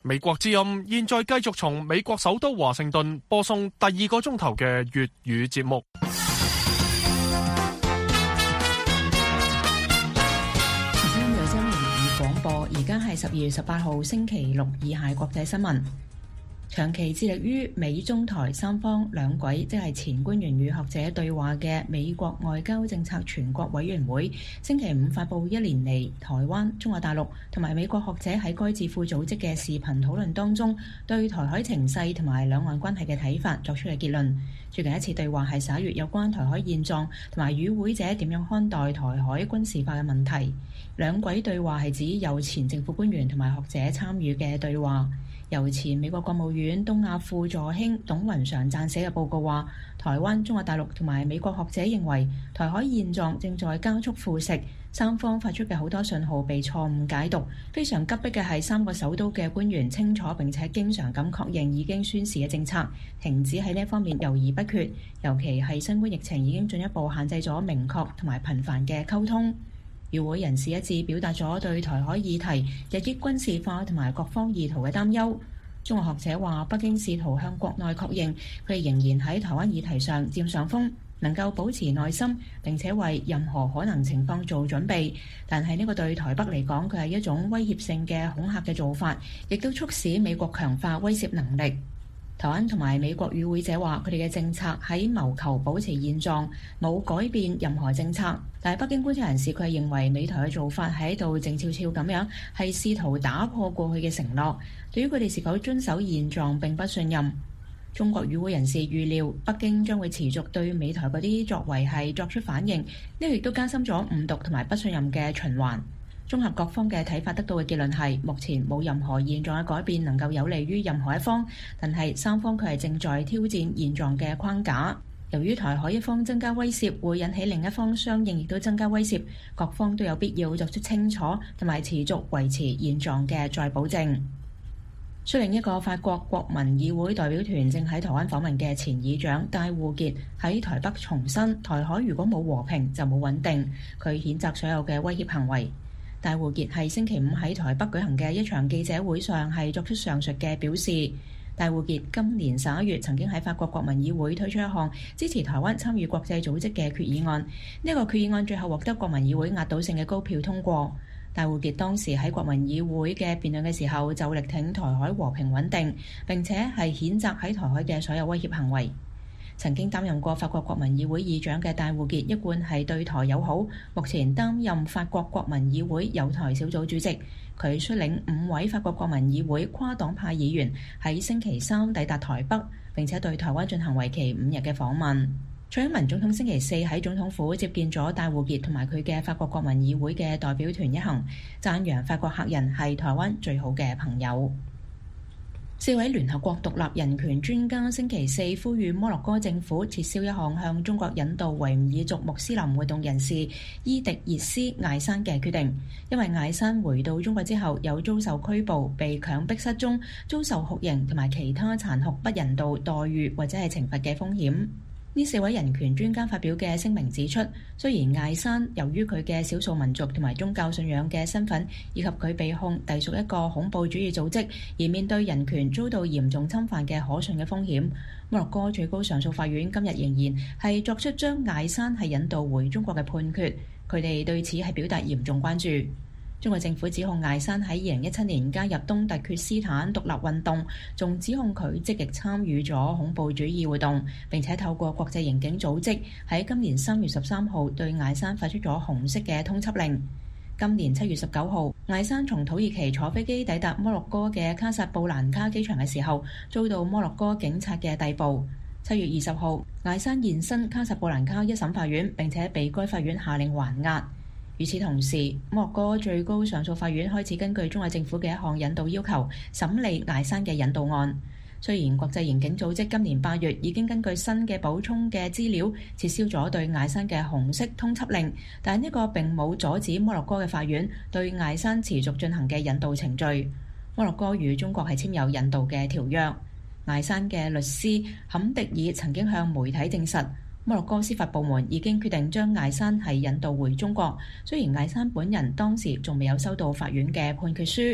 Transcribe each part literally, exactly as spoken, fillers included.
美國之音現在繼續從美國首都華盛頓播送第二個鐘頭嘅粵語節目。 而家有新聞與廣播，而家係十二月十八號星期六，以下國際新聞。長期致力於美中台三方兩軌，即係前官員與學者對話嘅美國外交政策全國委員會，星期五發布一年嚟台灣、中國大陸同埋美國學者喺該智庫組織嘅視頻討論當中，對台海情勢同埋兩岸關係嘅睇法作出嘅結論。最近一次對話係十一月有關台海現狀同埋與會者點樣看待台海軍事化嘅問題。兩軌對話係指有前政府官員同埋學者參與嘅對話。由前美國國務院東亞副助卿董雲常撰寫嘅報告話，台灣、中國大陸同埋美國學者認為台海現狀正在加速腐蝕，三方發出嘅好多信號被錯誤解讀。非常急迫嘅係三個首都嘅官員清楚並且經常咁確認已經宣示嘅政策，停止喺呢一方面猶豫不決，尤其係新冠疫情已經進一步限制咗明確同埋頻繁嘅溝通。與會人士一致表達咗對台海議題日益軍事化同埋各方意圖嘅擔憂。中國學者話，北京試圖向國內確認佢哋仍然喺台灣議題上佔上風，能夠保持耐心並且為任何可能情況做準備。但係呢個對台北嚟講，佢係一種威脅性嘅恐嚇嘅做法，亦都促使美國強化威懾能力。台灣同埋美國與會者話，佢哋嘅政策喺謀求保持現狀，冇改變任何政策。但係北京觀察人士佢係認為美台嘅做法喺度靜悄悄咁樣，係試圖打破過去嘅承諾。對於佢哋是否遵守現狀並不信任。中國與會人士預料北京將會持續對美台嗰啲作為係作出反應，呢個亦都加深咗誤讀同埋不信任嘅循環。綜合各方嘅睇法，得到嘅結論係目前冇任何現狀嘅改變能夠有利於任何一方，但係三方佢係正在挑戰現狀嘅框架。由於台海一方增加威懾會引起另一方相應亦都增加威懾，各方都有必要作出清楚同埋持續維持現狀嘅再保證。率領一個法國國民議會代表團正喺台灣訪問嘅前議長戴護傑喺台北重申，台海如果冇和平就冇穩定，佢譴責所有嘅威脅行為。戴護傑係星期五喺台北舉行嘅一場記者會上係作出上述嘅表示。戴護傑今年十一月曾經喺法國國民議會推出一項支持台灣參與國際組織嘅決議案，呢個決議案最後獲得國民議會壓倒性嘅高票通過。戴護傑當時喺國民議會嘅辯論嘅時候就力挺台海和平穩定，並且係譴責喺台海嘅所有威脅行為。曾經擔任過法國國民議會議長嘅戴護傑一貫係對台友好，目前擔任法國國民議會友台小組主席。佢率領五位法國國民議會跨黨派議員喺星期三抵達台北，並且對台灣進行為期五日嘅訪問。蔡英文總統星期四喺總統府接見咗戴護傑同埋佢嘅法國國民議會嘅代表團一行，讚揚法國客人係台灣最好嘅朋友。四位聯合國獨立人權專家星期四呼籲摩洛哥政府撤銷一項向中國引渡維吾爾族穆斯林活動人士伊迪熱斯艾山嘅決定，因為艾山回到中國之後有遭受拘捕、被強迫失蹤、遭受酷刑同埋其他殘酷不人道待遇或者係懲罰嘅風險。呢四位人權專家發表嘅聲明指出，雖然艾山由於佢嘅少數民族同埋宗教信仰嘅身份，以及佢被控隸屬一個恐怖主義組織，而面對人權遭到嚴重侵犯嘅可信嘅風險，摩洛哥最高上訴法院今日仍然係作出將艾山係引渡回中國嘅判決，佢哋對此係表達嚴重關注。中國政府指控艾山喺二零一七年加入東突厥斯坦獨立運動，仲指控佢積極參與咗恐怖主義活動，並且透過國際刑警組織喺今年三月十三號對艾山發出咗紅色嘅通緝令。今年七月十九號，艾山從土耳其坐飛機抵達摩洛哥嘅卡薩布蘭卡機場嘅時候，遭到摩洛哥警察嘅逮捕。七月二十號，艾山現身卡薩布蘭卡一審法院，並且被該法院下令還押。與此同時，摩洛哥最高上訴法院開始根據中國政府嘅一項引渡要求審理艾山嘅引渡案。雖然國際刑警組織今年八月已經根據新嘅補充嘅資料撤銷咗對艾山嘅紅色通緝令，但呢個並冇阻止摩洛哥嘅法院對艾山持續進行嘅引渡程序。摩洛哥與中國係簽有引渡嘅條約。艾山嘅律師坎迪爾曾經向媒體證實，摩洛哥司法部門已經決定將艾山係引渡回中國，雖然艾山本人當時仲未有收到法院嘅判決書。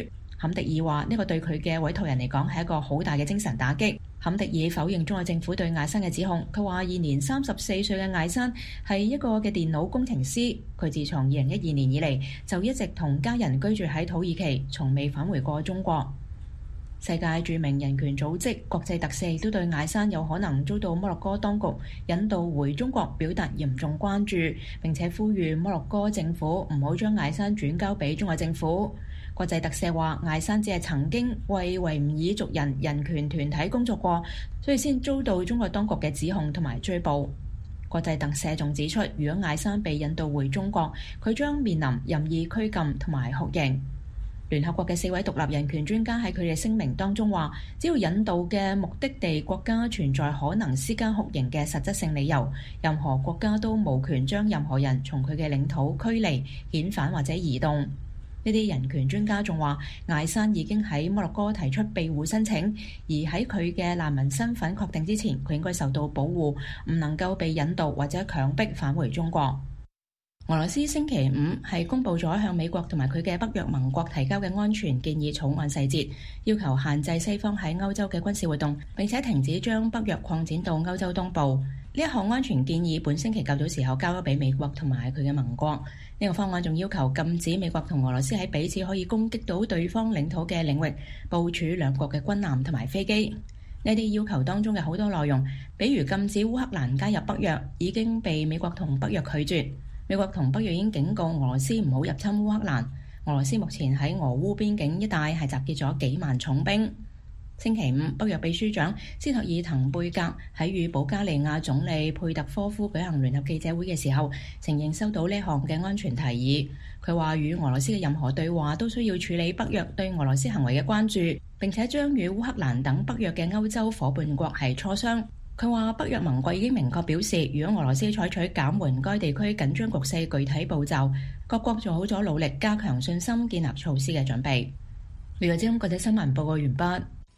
坎迪爾話：呢個對佢嘅委託人嚟講係一個好大嘅精神打擊。坎迪爾否認中國政府對艾山嘅指控。佢話：現年三十四歲嘅艾山係一個嘅電腦工程師。佢自從二零一二年以嚟就一直同家人居住喺土耳其，從未返回過中國。世界著名人權組織國際特赦都對艾山有可能遭到摩洛哥當局引渡回中國表達嚴重關注，並且呼籲摩洛哥政府唔好將艾山轉交俾中國政府。國際特赦話，艾山只係曾經為維吾爾族人人權團體工作過，所以先遭到中國當局嘅指控同埋追捕。國際特赦仲指出，如果艾山被引渡回中國，佢將面臨任意拘禁同埋酷刑。聯合國嘅四位獨立人權專家喺佢哋聲明當中話，只要引渡嘅目的地國家存在可能施加酷刑嘅實質性理由，任何國家都無權將任何人從佢嘅領土驅離、遣返或者移動。呢啲人權專家仲話，艾山已經喺摩洛哥提出庇護申請，而喺佢嘅難民身份確定之前，佢應該受到保護，唔能夠被引渡或者強迫返回中國。俄羅斯星期五係公布咗向美國同埋佢嘅北約盟國提交嘅安全建議草案細節，要求限制西方喺歐洲嘅軍事活動，並且停止將北約擴展到歐洲東部。呢一項安全建議本星期較早時候交咗俾美國同埋佢嘅盟國。呢個方案仲要求禁止美國同俄羅斯喺彼此可以攻擊到對方領土嘅領域部署兩國嘅軍艦同埋飛機。呢啲要求當中嘅好多內容，比如禁止烏克蘭加入北約，已經被美國同北約拒絕。美國同北約已經警告俄羅斯唔好入侵烏克蘭。俄羅斯目前喺俄烏邊境一帶係集結咗幾萬重兵。星期五，北約秘書長斯托爾滕貝格喺與保加利亞總理佩特科夫舉行聯合記者會嘅時候，承認收到呢項嘅安全提議。佢話與俄羅斯嘅任何對話都需要處理北約對俄羅斯行為嘅關注，並且將與烏克蘭等北約嘅歐洲夥伴國係磋商。佢話北約盟國已經明確表示，如果俄羅斯採取減緩該地區緊張局勢具體步驟，各國做好咗努力加強信心建立措施嘅準備。呢個今國際新聞報告完畢。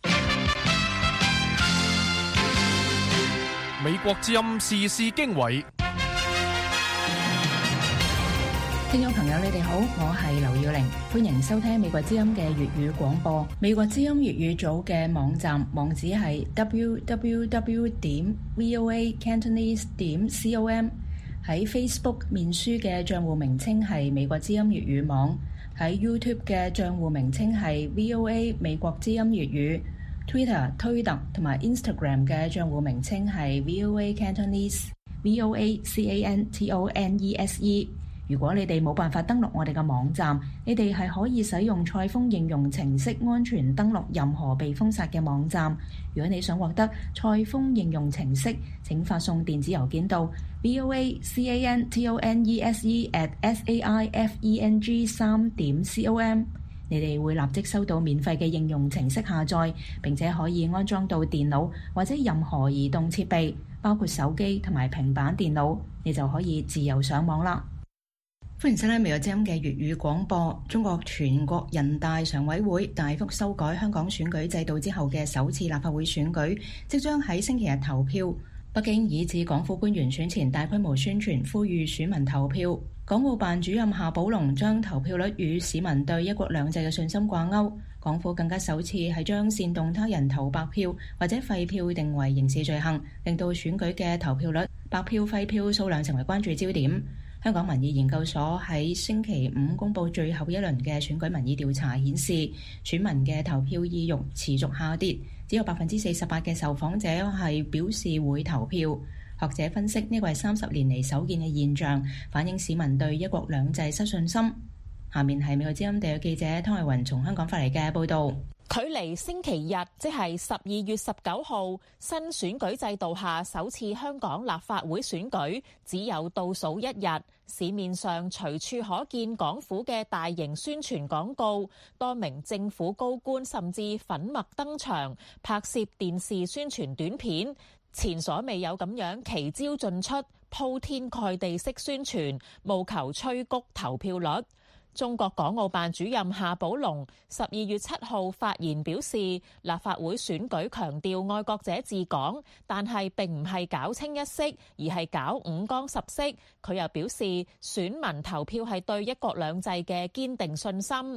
美國之音時事經緯， 聽眾朋友你哋好，我係劉耀玲，歡迎收聽美國之音嘅粵語廣播。美國之音粵語組嘅網站網址係 double-u double-u double-u 點 v o a cantonese 點 com， 喺 Facebook 面書嘅賬戶名稱係美國之音粵語網，喺 YouTube 嘅賬戶名稱係 V O A 美國之音粵語。Twitter 推特同埋 Instagram 嘅賬戶名稱係 V O A Cantonese V O A C A N T O N E S E。 如果你哋冇辦法登錄我哋嘅網站，你哋係可以使用賽風應用程式安全登錄任何被封殺嘅網站。如果你想獲得賽風應用程式，請發送電子郵件到 V O A C A N T O N E S E at S A I F E N G 三點 com。你哋會立即收到免費嘅應用程式下載，並且可以安裝到電腦或者任何移動設備，包括手機同埋平板電腦，你就可以自由上網啦。歡迎收聽美國之音嘅粵語廣播。中國全國人大常委會大幅修改香港選舉制度之後嘅首次立法會選舉，即將喺星期日投票。北京以至港府官員選前大規模宣傳，呼籲選民投票。港澳辦主任夏寶龍將投票率與市民對一國兩制嘅信心掛鈎。港府更加首次係將煽動他人投白票或者廢票定為刑事罪行，令到選舉嘅投票率、白票廢票數量成為關注焦點。香港民意研究所喺星期五公布最後一輪嘅選舉民意調查顯示，選民嘅投票意欲持續下跌，只有百分之四十八嘅受訪者係表示會投票。學者分析，呢個係三十年嚟首見嘅現象，反映市民對一國兩制失信心。下面係美國之音地約記者湯慧雲從香港發嚟嘅報導。 距離星期日，即係十二月十九號，新選舉制度下首次香港立法會選舉，只有倒數一日。市面上隨處可見港府嘅大型宣傳廣告，多名政府高官甚至粉墨登場，拍攝電視宣傳短片，前所未有咁樣奇招盡出，鋪天蓋地式宣傳，務求催谷投票率。中國港澳辦主任夏寶龍十二月七號發言表示，立法會選舉強調愛國者治港，但係並唔係搞清一色，而係搞五光十色。佢又表示，選民投票係對一國兩制嘅堅定信心。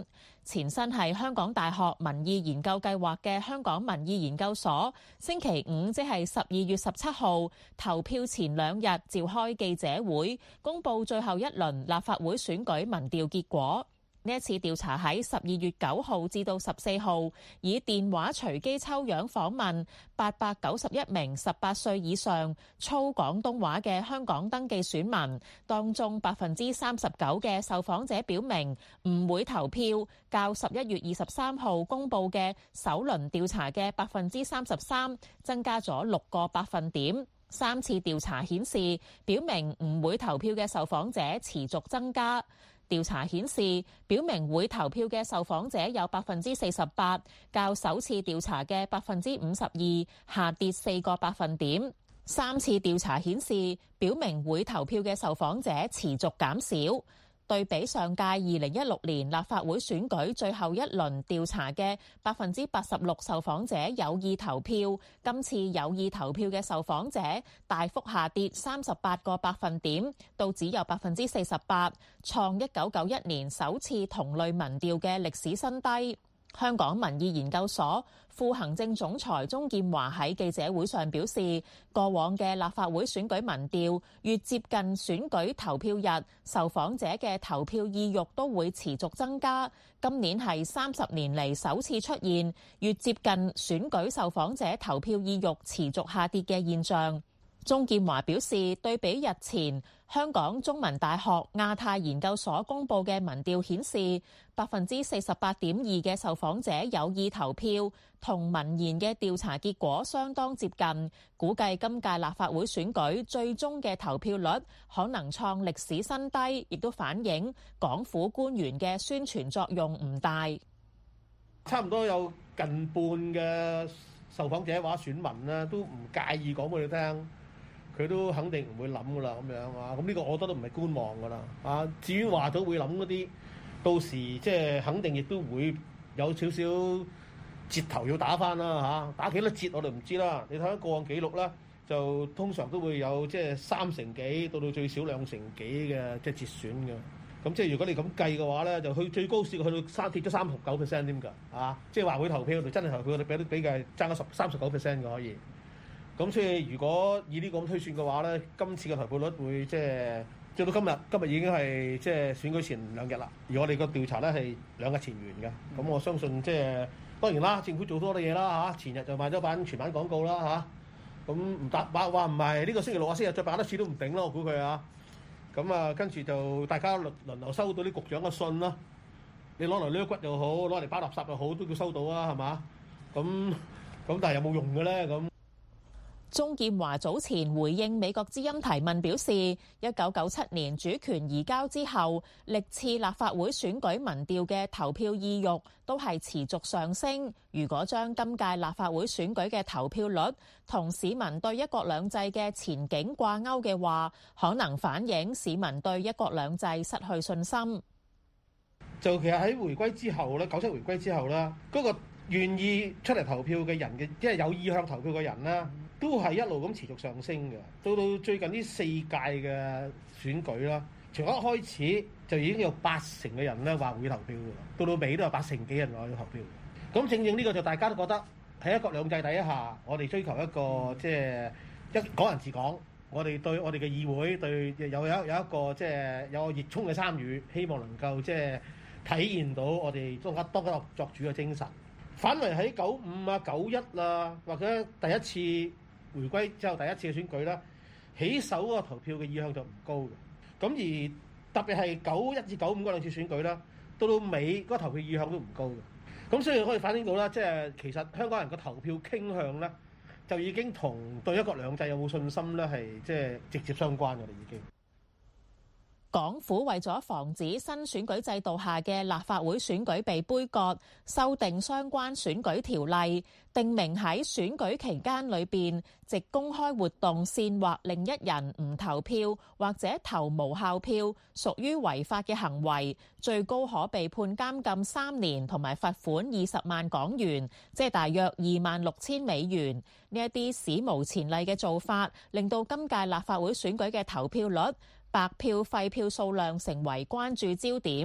前身係香港大學民意研究計劃嘅香港民意研究所，星期五即係十二月十七號投票前兩日召開記者會，公佈最後一輪立法會選舉民調結果。呢一次調查喺十二月九號至到十四號，以電話隨機抽樣訪問八百九十一名十八歲以上操廣東話嘅香港登記選民，當中百分之三十九嘅受訪者表明唔會投票，較十一月二十三號公佈嘅首輪調查嘅百分之三十三增加咗六個百分點。三次調查顯示，表明唔會投票嘅受訪者持續增加。調查顯示，表明會投票嘅受訪者有百分之四十八，較首次調查嘅百分之五十二下跌四個百分點。三次調查顯示，表明會投票嘅受訪者持續減少。對比上屆二零一六年立法會選舉最後一輪調查嘅百分之八十六受訪者有意投票，今次有意投票嘅受訪者大幅下跌三十八個百分點，到只有百分之四十八，創一九九一年首次同類民調嘅歷史新低。香港民意研究所副行政總裁鍾劍華喺記者會上表示，過往嘅立法會選舉民調越接近選舉投票日，受訪者嘅投票意欲都會持續增加。今年係三十年嚟首次出現越接近選舉受訪者投票意欲持續下跌嘅現象。鍾劍華表示，對比日前香港中文大學亞太研究所公佈嘅民調顯示，百分之四十八點二嘅受訪者有意投票，同民研嘅調查結果相當接近。估計今屆立法會選舉最終嘅投票率可能創歷史新低，亦都反映港府官員嘅宣傳作用唔大。 差唔多有近半嘅受訪者或者選民咧，都唔介意講俾你聽。佢都肯定唔會諗噶啦，咁樣啊，咁呢個我覺得都唔係觀望噶啦，啊，至於話咗會諗嗰啲，到時即係肯定亦都會有少少折頭要打翻啦嚇，打幾多折我哋唔知啦。你睇下過往記錄啦，就通常都會有即係三成幾到到最少兩成幾嘅即係折損嘅。咁即係如果你咁計嘅話咧，就去最高試過去到三跌咗三十九 percent 添㗎，啊，即係話會投票，就真係投票，我哋俾都比較爭咗十三十九 percent 嘅可以。咁所以如果以呢個咁推算嘅話咧，今次嘅投票率會即係直到今日，今日已經係即係選舉前兩日啦。而我哋個調查咧係兩日前完嘅，咁、嗯、我相信即係當然啦，政府做多啲嘢啦嚇，前日就賣咗版全版廣告啦嚇，咁唔答話話唔係呢個星期六啊，星期再辦多次都唔定咯，我估佢啊。咁啊，跟住就大家輪輪流收到啲局長嘅信啦，你攞嚟掠骨又好，攞嚟包垃圾又好，都要收到啊，係嘛？咁咁但係有冇用嘅咧？咁鍾劍華早前回應美國之音提問表示，一九九七年主權移交之後，歷次立法會選舉民調嘅投票意欲都係持續上升。如果將今屆立法會選舉嘅投票率同市民對一國兩制嘅前景掛鈎嘅話，可能反映市民對一國兩制失去信心。 就其實喺回歸之後咧，九七回歸之後咧，嗰個願意出嚟投票嘅人嘅，即係有意向投票嘅人咧，都係一路咁持續上升嘅。到到最近呢四屆嘅選舉啦，從一開始就已經有八成嘅人咧話會投票嘅，到到尾都有八成幾人話要投票。咁正正呢個就大家都覺得喺一國兩制底下，我哋追求一個即係一港人治港，我哋對我哋嘅議會對有有有一個即係有熱衷嘅參與，希望能夠即係體現到我哋當家當家作主嘅精神。反為喺九五啊、九一啊，或者第一次回歸之後第一次嘅選舉啦，起手嗰個投票嘅意向就唔高嘅。咁而特別係九一至九五嗰兩次選舉啦，到到尾嗰個投票意向都唔高嘅。咁所以可以反映到啦，即係其實香港人個投票傾向咧，就已經同對一國兩制有冇信心咧，係即係直接相關嘅啦，已經。 港府為咗防止新選舉制度下嘅立法會選舉被杯葛，修訂相關選舉條例，定明喺選舉期間裏邊，藉公開活動煽惑另一人唔投票或者投無效票，屬於違法嘅行為，最高可被判監禁三年同埋罰款二十萬港元，即係大約二萬六千美元。呢一啲史無前例嘅做法，令到今屆立法會選舉嘅投票率、白票廢票數量成為關注焦點。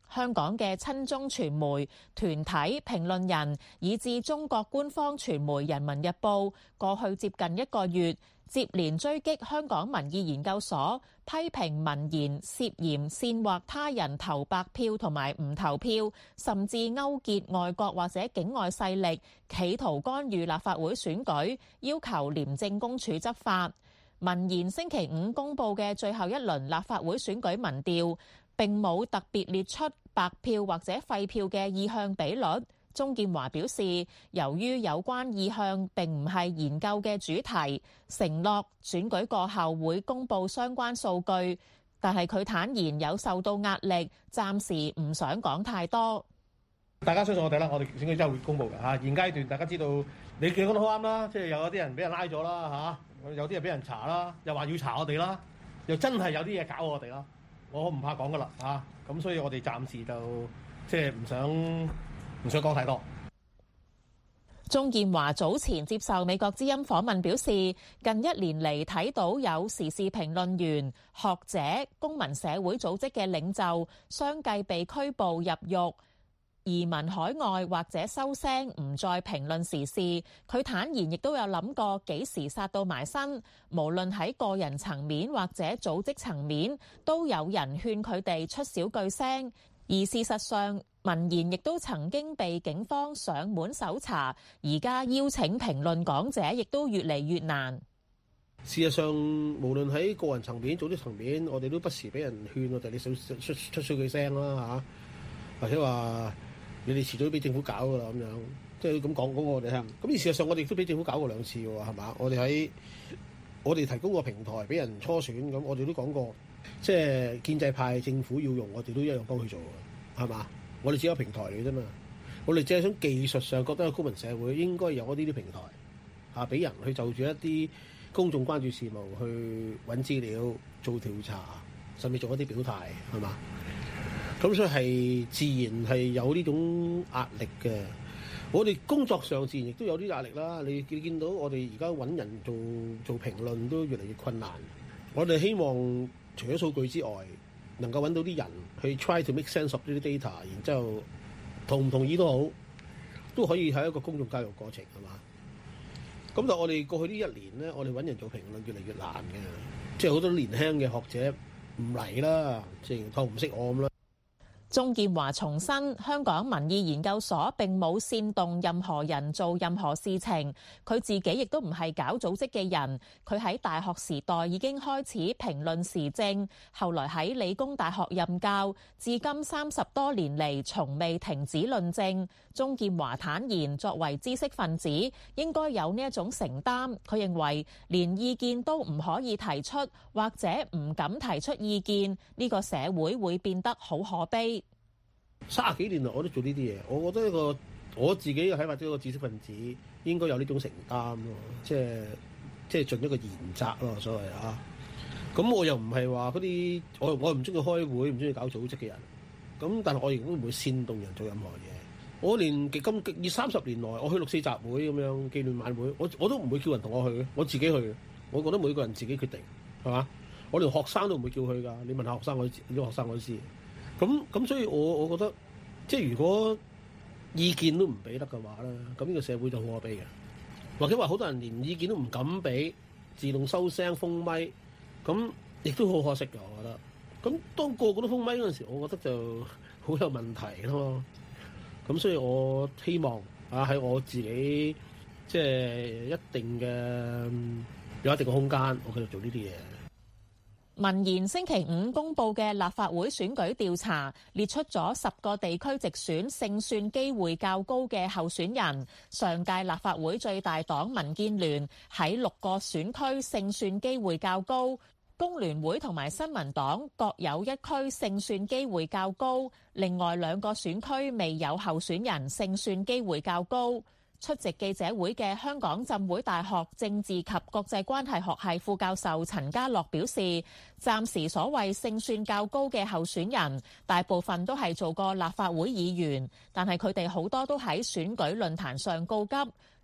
香港嘅親中傳媒、團體、評論人，以至中國官方傳媒《人民日報》，過去接近一個月，接連追擊香港民意研究所，批評民研涉嫌煽惑他人投白票同埋唔投票，甚至勾結外國或者境外勢力，企圖干預立法會選舉，要求廉政公署執法。民研星期五公佈嘅最後一輪立法會選舉民調，並冇特別列出白票或者廢票嘅意向比率。鍾建華表示，由於有關意向並唔係研究嘅主題，承諾選舉過後會公佈相關數據，但係佢坦言有受到壓力，暫時唔想講太多。 大家相信我哋啦，我哋選舉真係會公佈嘅嚇。現階段大家知道，你講得好啱啦，即係有啲人俾人拉咗啦嚇，有啲人俾人查啦，又話要查我哋啦，又真係有啲嘢搞我哋啦。我唔怕講噶啦嚇，咁所以我哋暫時就即係唔想唔想講太多。 鍾建華早前接受美國之音訪問表示，近一年嚟睇到有時事評論員、學者、公民社會組織嘅領袖相繼被拘捕入獄、移民海外或者收聲唔再評論時事。佢坦言亦都有諗過幾時殺到埋身，無論喺個人層面或者組織層面，都有人勸佢哋出少句聲。而事實上，民研亦都曾經被警方上門搜查，而家邀請評論講者亦都越嚟越難。 事實上，無論喺個人層面、組織層面，我哋都不時俾人勸我哋你出出出少句聲啦嚇，或者話你哋遲早俾政府搞噶啦咁樣，即係咁講講我哋聽。咁而事實上，我哋亦都俾政府搞過兩次喎，係嘛？我哋喺我哋提供個平台俾人初選，咁我哋都講過，即係建制派政府要用，我哋都一樣幫佢做嘅，係嘛？我哋只有平台嚟啫嘛，我哋只係想技術上覺得個公民社會應該有呢啲平台嚇，俾人去就住一啲公眾關注事務去揾資料、做調查，甚至做一啲表態，係嘛？咁所以係自然係有呢種壓力嘅。我哋工作上自然亦都有啲壓力啦。你你見到我哋而家揾人做做評論都越嚟越困難。我哋希望除咗數據之外，能夠揾到啲人去 try to make sense of 呢啲 data， 然之後同唔同意都好，都可以係一個公眾教育過程，係嘛？咁但係我哋過去呢一年咧，我哋揾人做評論越嚟越難嘅，即係好多年輕嘅學者唔嚟啦，即係當唔識我咁啦。 鍾建華重申，香港民意研究所並冇煽動任何人做任何事情，佢自己亦都唔係搞組織嘅人。佢喺大學時代已經開始評論時政，後來喺理工大學任教，至今三十多年嚟從未停止論政。鍾建華坦言，作為知識分子，應該有呢一種承擔。佢認為連意見都唔可以提出，或者唔敢提出意見，呢個社會會變得好可悲。 三十幾年來我都做呢啲嘢，我覺得一個我自己嘅睇法，即係一個知識分子應該有呢種承擔咯，即係即係盡一個言責咯，所謂啊。咁我又唔係話嗰啲我我唔中意開會，唔中意搞組織嘅人。咁但係我亦都唔會煽動人做任何嘢。我連咁二三十年來，我去六四集會咁樣紀念晚會，我我都唔會叫人同我去嘅，我自己去嘅。我覺得每個人自己決定，係嘛？我連學生都唔會叫佢㗎。你問下學生，我啲學生我都知。咁咁，所以我我覺得，即係如果意見都唔俾得嘅話咧，咁呢個社會就好可悲嘅。或者話好多人連意見都唔敢俾，自動收聲封咪，咁亦都好可惜嘅。我覺得，咁當個個都封咪嗰陣時，我覺得就好有問題咯。咁所以我希望啊，喺我自己即係一定嘅有一定嘅空間，我繼續做呢啲嘢。 民研星期五公佈嘅立法會選舉調查列出咗十個地區直選勝算機會較高嘅候選人。上屆立法會最大黨民建聯喺六個選區勝算機會較高，工聯會同埋新民黨各有一區勝算機會較高，另外兩個選區未有候選人勝算機會較高。出席記者會嘅香港浸會大學政治及國際關係學系副教授陳家樂表示，暫時所謂勝算較高嘅候選人，大部分都係做過立法會議員，但係佢哋好多都喺選舉論壇上告急，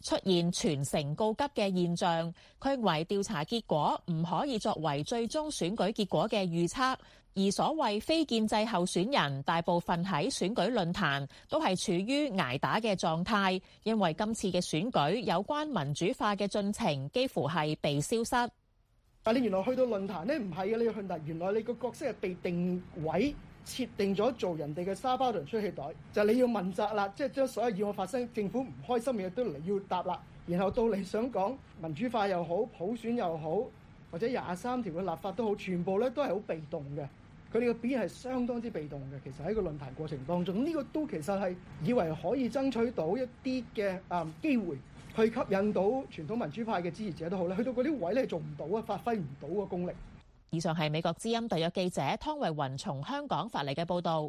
出現全城告急嘅現象。佢認為調查結果唔可以作為最終選舉結果嘅預測。而所謂非建制候選人，大部分喺選舉論壇都係處於捱打嘅狀態，因為今次嘅選舉有關民主化嘅進程幾乎係被消失。 但你原來去到論壇呢，唔係嘅，你要去論壇，原來你個角色係被定位設定咗做人哋嘅沙包同出氣袋，就係你要問責啦，即係將所有以往發生政府唔開心嘅嘢都嚟要答啦，然後到你想講民主化又好，普選又好，或者廿三條嘅立法都好，全部咧都係好被動嘅。佢哋嘅表現係相當之被動嘅，其實喺個論壇過程當中，呢、這個都其實係以為可以爭取到一啲嘅啊機會，去吸引到傳統民主派嘅支持者都好啦。去到嗰啲位咧做唔到啊，發揮唔到個功力。 以上係美國之音特約記者湯慧雲從香港發嚟嘅報導。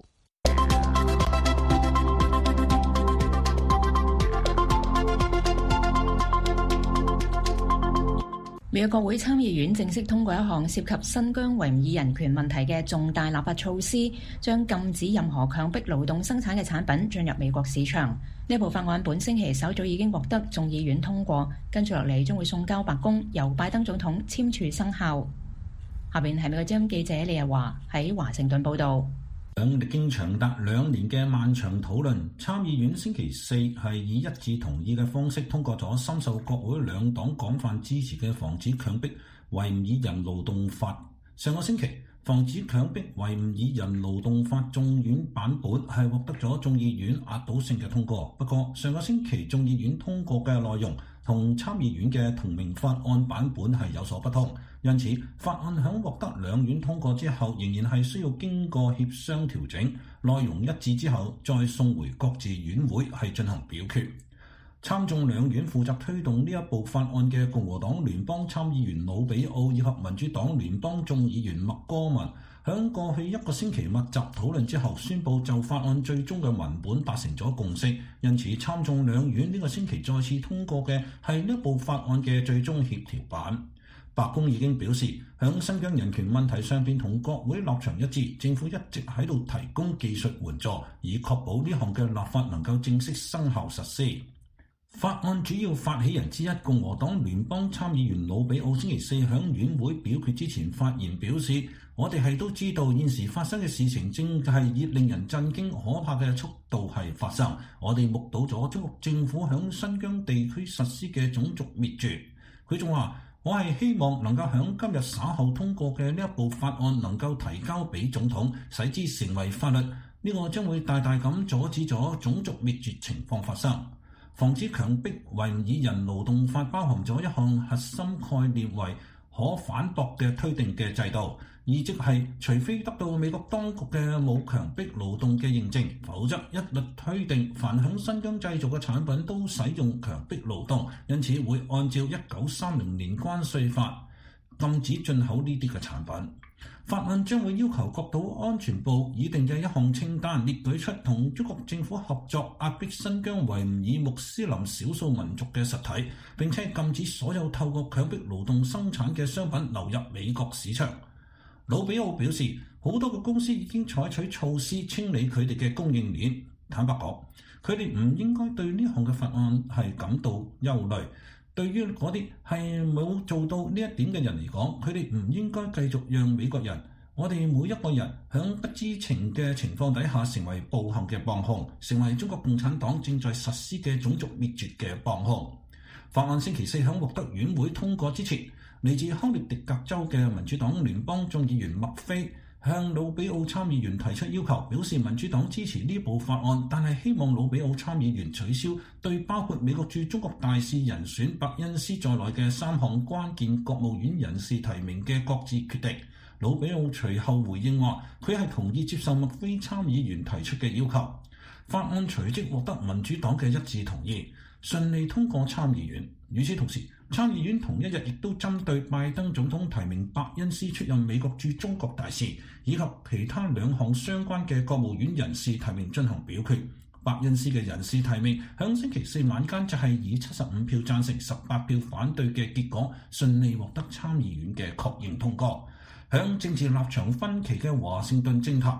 美國國會參議院正式通過一項涉及新疆維吾爾人權問題嘅重大立法措施，將禁止任何強迫勞動生產嘅產品進入美國市場。呢部法案本星期首早已經獲得眾議院通過，跟住落嚟將會送交白宮，由拜登總統簽署生效。下邊係美國之音記者李日華喺華盛頓報導。 歷經長達兩年嘅漫長討論，參議院星期四係以一致同意嘅方式通過咗深受國會兩黨廣泛支持嘅防止強迫維吾爾人勞動法。上個星期，防止強迫維吾爾人勞動法眾院版本係獲得咗眾議院壓倒性嘅通過。不過，上個星期眾議院通過嘅內容同參議院嘅同名法案版本係有所不同。因此，法案響獲得兩院通過之後，仍然係需要經過協商調整，內容一致之後，再送回各自院會係進行表決。參眾兩院負責推動呢一部法案嘅共和黨聯邦參議員魯比奧以及民主黨聯邦眾議員麥哥文，響過去一個星期密集討論之後，宣布就法案最終嘅文本達成咗共識。因此，參眾兩院呢個星期再次通過嘅係呢部法案嘅最終協調版。白宮已經表示，響新疆人權問題上邊同國會立場一致，政府一直喺度提供技術援助，以確保呢項嘅立法能夠正式生效實施。法案主要發起人之一共和黨聯邦參議員魯比奧星期四響院會表決之前發言表示，我哋係都知道現時發生嘅事情正係以令人震驚可怕嘅速度係發生，我哋目睹咗中國政府響新疆地區實施嘅種族滅絕。佢仲話，我係希望能夠響今日稍後通過嘅呢一部法案能夠提交俾總統，使之成為法律。呢、這個將會大大咁阻止咗種族滅絕情況發生。防止強迫維吾爾人勞動法包含咗一項核心概念為可反駁嘅推定嘅制度，意即係除非得到美國當局嘅冇強迫勞動嘅認證，否則一律推定凡響新疆製造嘅產品都使用強迫勞動，因此會按照一九三零年關稅法禁止進口呢啲嘅產品。法案將會要求國土安全部擬定嘅一項清單，列舉出同中國政府合作壓迫新疆維吾爾穆斯林少數民族嘅實體，並且禁止所有透過強迫勞動生產嘅商品流入美國市場。魯比奧表示，好多個公司已經採取措施清理佢哋嘅供應鏈。坦白講，佢哋唔應該對呢項嘅法案係感到憂慮。對於嗰啲係冇做到呢一點嘅人嚟講，佢哋唔應該繼續讓美國人，我哋每一個人響不知情嘅情況底下成為暴行嘅幫兇，成為中國共產黨正在實施嘅種族滅絕嘅幫兇。法案星期四響獲得院會通過之前，嚟自康涅狄格州嘅民主黨聯邦眾議員麥菲向魯比奧參議員提出要求，表示民主黨支持呢部法案，但係希望魯比奧參議員取消對包括美國駐中國大使人選伯恩斯在內嘅三項關鍵國務院人事提名嘅各自決定。魯比奧隨後回應話，佢係同意接受麥菲參議員提出嘅要求。法案隨即獲得民主黨嘅一致同意，順利通過參議院。與此同時，參議院同一日亦都針對拜登總統提名伯恩斯出任美國駐中國大使，以及其他兩項相關嘅國務院人事提名進行表決。伯恩斯嘅人事提名響星期四晚間就係以七十五票贊成、十八票反對嘅結果，順利獲得參議院嘅確認通過。響政治立場分歧嘅華盛頓政壇，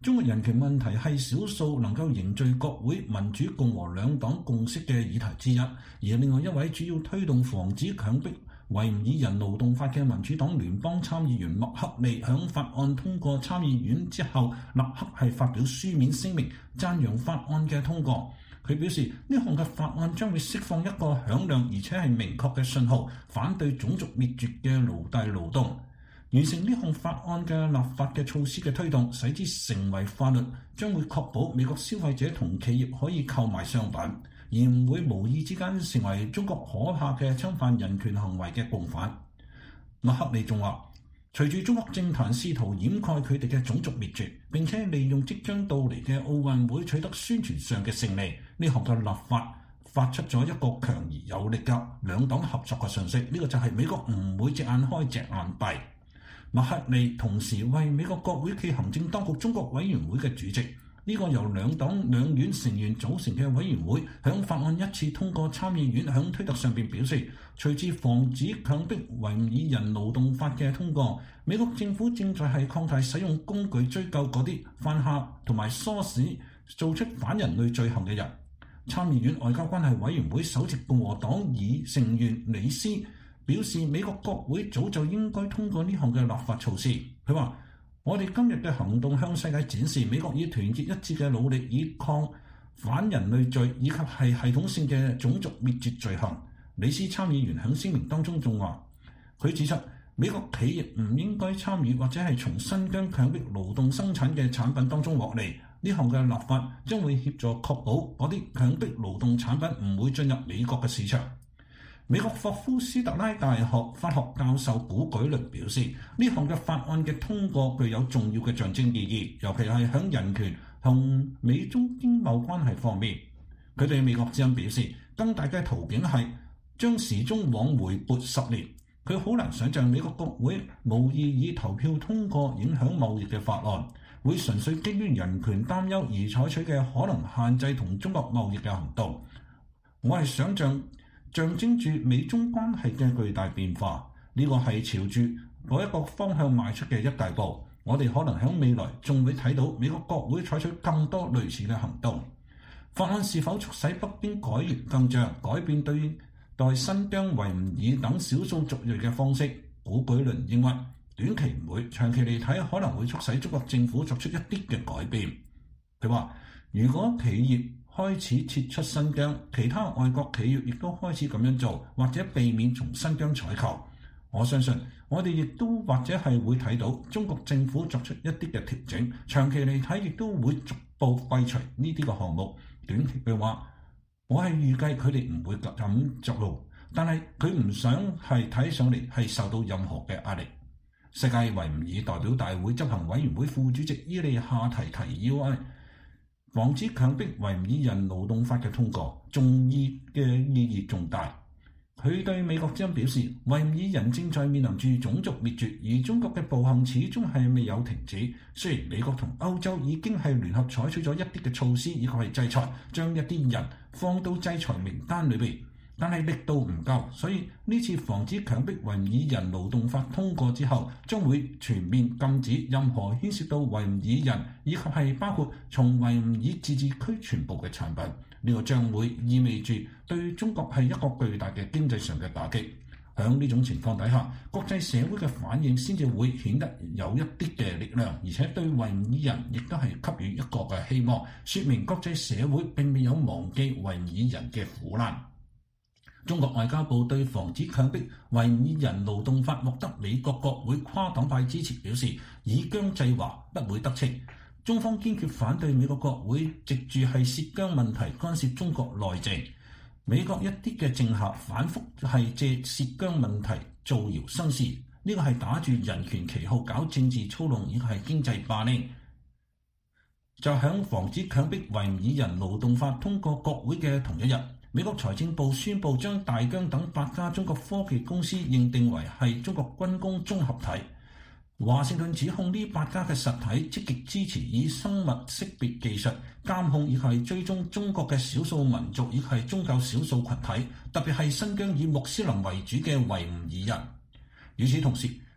中國人權問題係少數能夠凝聚國會民主共和兩黨共識嘅議題之一，而另外一位主要推動防止強迫維吾爾人勞動法嘅民主黨聯邦參議員麥克利響法案通過參議院之後，立刻係發表書面聲明讚揚法案嘅通過。佢表示呢項嘅法案將會釋放一個響亮而且係明確嘅信號，反對種族滅絕嘅奴隸勞動。完成呢項法案嘅立法嘅措施嘅推動，使之成為法律，將會確保美國消費者同企業可以購買商品，而唔會無意之間成為中國可怕嘅侵犯人權行為嘅共犯。麥克利仲話，隨住中國政壇試圖掩蓋佢哋嘅種族滅絕，並且利用即將到嚟嘅奧運會取得宣傳上嘅勝利，呢項嘅立法發出咗一個強而有力嘅兩黨合作嘅訊息。呢個就係美國唔會隻眼開隻眼閉。麥克利同時為美國國會暨行政當局中國委員會嘅主席，呢個由兩黨兩院成員組成嘅委員會，響法案一次通過參議院響推特上邊表示，隨住防止強迫維吾爾人勞動法嘅通過，美國政府正在係擴大使用工具追究嗰啲犯下同埋唆使做出反人類罪行嘅人。參議院外交關係委員會首席共和黨議成員李斯表示，美國國會早就應該通過呢項嘅立法措施。佢話：我哋今日嘅行動向世界展示美國以團結一致嘅努力，以抗反人類罪以及係系統性嘅種族滅絕罪行。李斯參議員喺聲明當中仲話，佢指出美國企業唔應該參與或者係從新疆強迫勞動生產嘅產品當中獲利。呢項嘅立法將會協助確保嗰啲強迫勞動產品唔會進入美國嘅市場。美國霍夫斯特拉大學法學教授古舉倫表示，呢項嘅法案嘅通過具有重要嘅象徵意義，尤其係響人權同美中經貿關係方面。佢對美國之音表示，更大嘅途徑係將時鐘往回撥十年。佢好難想像美國國會無意以投票通過影響貿易嘅法案，會純粹基於人權擔憂而採取嘅可能限制同中國貿易嘅行動。我係想像象徵住美中關係嘅巨大變化，呢個係朝住嗰一個方向邁出嘅一大步。我哋可能喺未來仲會睇到美國國會採取更多類似嘅行動。法案是否促使北京改弦更張，改變對待新疆維吾爾等少數族裔嘅方式？古舉倫認為短期唔會，長期嚟睇可能會促使中國政府作出一啲嘅改變。佢話：如果企業開始撤出新疆，其他外國企業亦都開始咁樣做，或者避免從新疆採購。我相信我哋亦都或者係會睇到中國政府作出一啲嘅調整，長期嚟睇亦都會逐步廢除呢啲嘅項目。短期嘅話，我係預計佢哋唔會咁做路，但係佢唔想係睇上嚟係受到任何嘅壓力。世界維吾爾代表大會執行委員會副主席伊利夏提提要防止強迫維吾爾人勞動法嘅通過，重意嘅意義重大。佢對美國之音表示，維吾爾人正在面臨住種族滅絕，而中國嘅暴行始終係未有停止。雖然美國同歐洲已經係聯合採取咗一啲嘅措施，以及係制裁，將一啲人放到制裁名單裏邊，但係力度唔夠，所以呢次防止強迫維吾爾人勞動法通過之後，將會全面禁止任何牽涉到維吾爾人以及係包括從維吾爾自治區全部嘅產品。呢個將會意味住對中國係一個巨大嘅經濟上嘅打擊。喺呢種情況底下，國際社會嘅反應先至會顯得有一啲嘅力量，而且對維吾爾人亦都係給予一個嘅希望，說明國際社會並未有忘記維吾爾人嘅苦難。中國外交部對防止強迫維吾爾人勞動法獲得美國國會跨黨派支持表示，以疆制華不會得逞。中方堅決反對美國國會藉住係涉疆問題干涉中國內政。美國一啲嘅政客反覆係借涉疆問題造謠生事，呢個係打住人權旗號搞政治操弄，亦係經濟霸凌。就響防止強迫維吾爾人勞動法通過國會嘅同一日，美國財政部宣布將大疆等八家中國科技公司認定為係中國軍工綜合體。華盛頓指控呢八家嘅實體積極支持以生物識別技術監控以及追蹤中國嘅少數民族以及宗教少數群體，特別係新疆以穆斯林為主嘅維吾爾人。與此同時，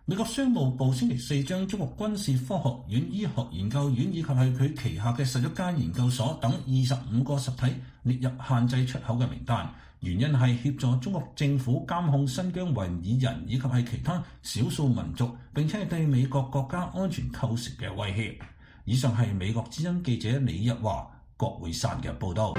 美國商務部星期四將中國軍事科學院、醫學研究院以及係佢旗下嘅十一間研究所等二十五個實體列入限制出口嘅名單，原因係協助中國政府監控新疆維吾爾人以及係其他少數民族，並且係對美國國家安全構成嘅威脅。以上係美國之音記者李日華、郭會山嘅報導。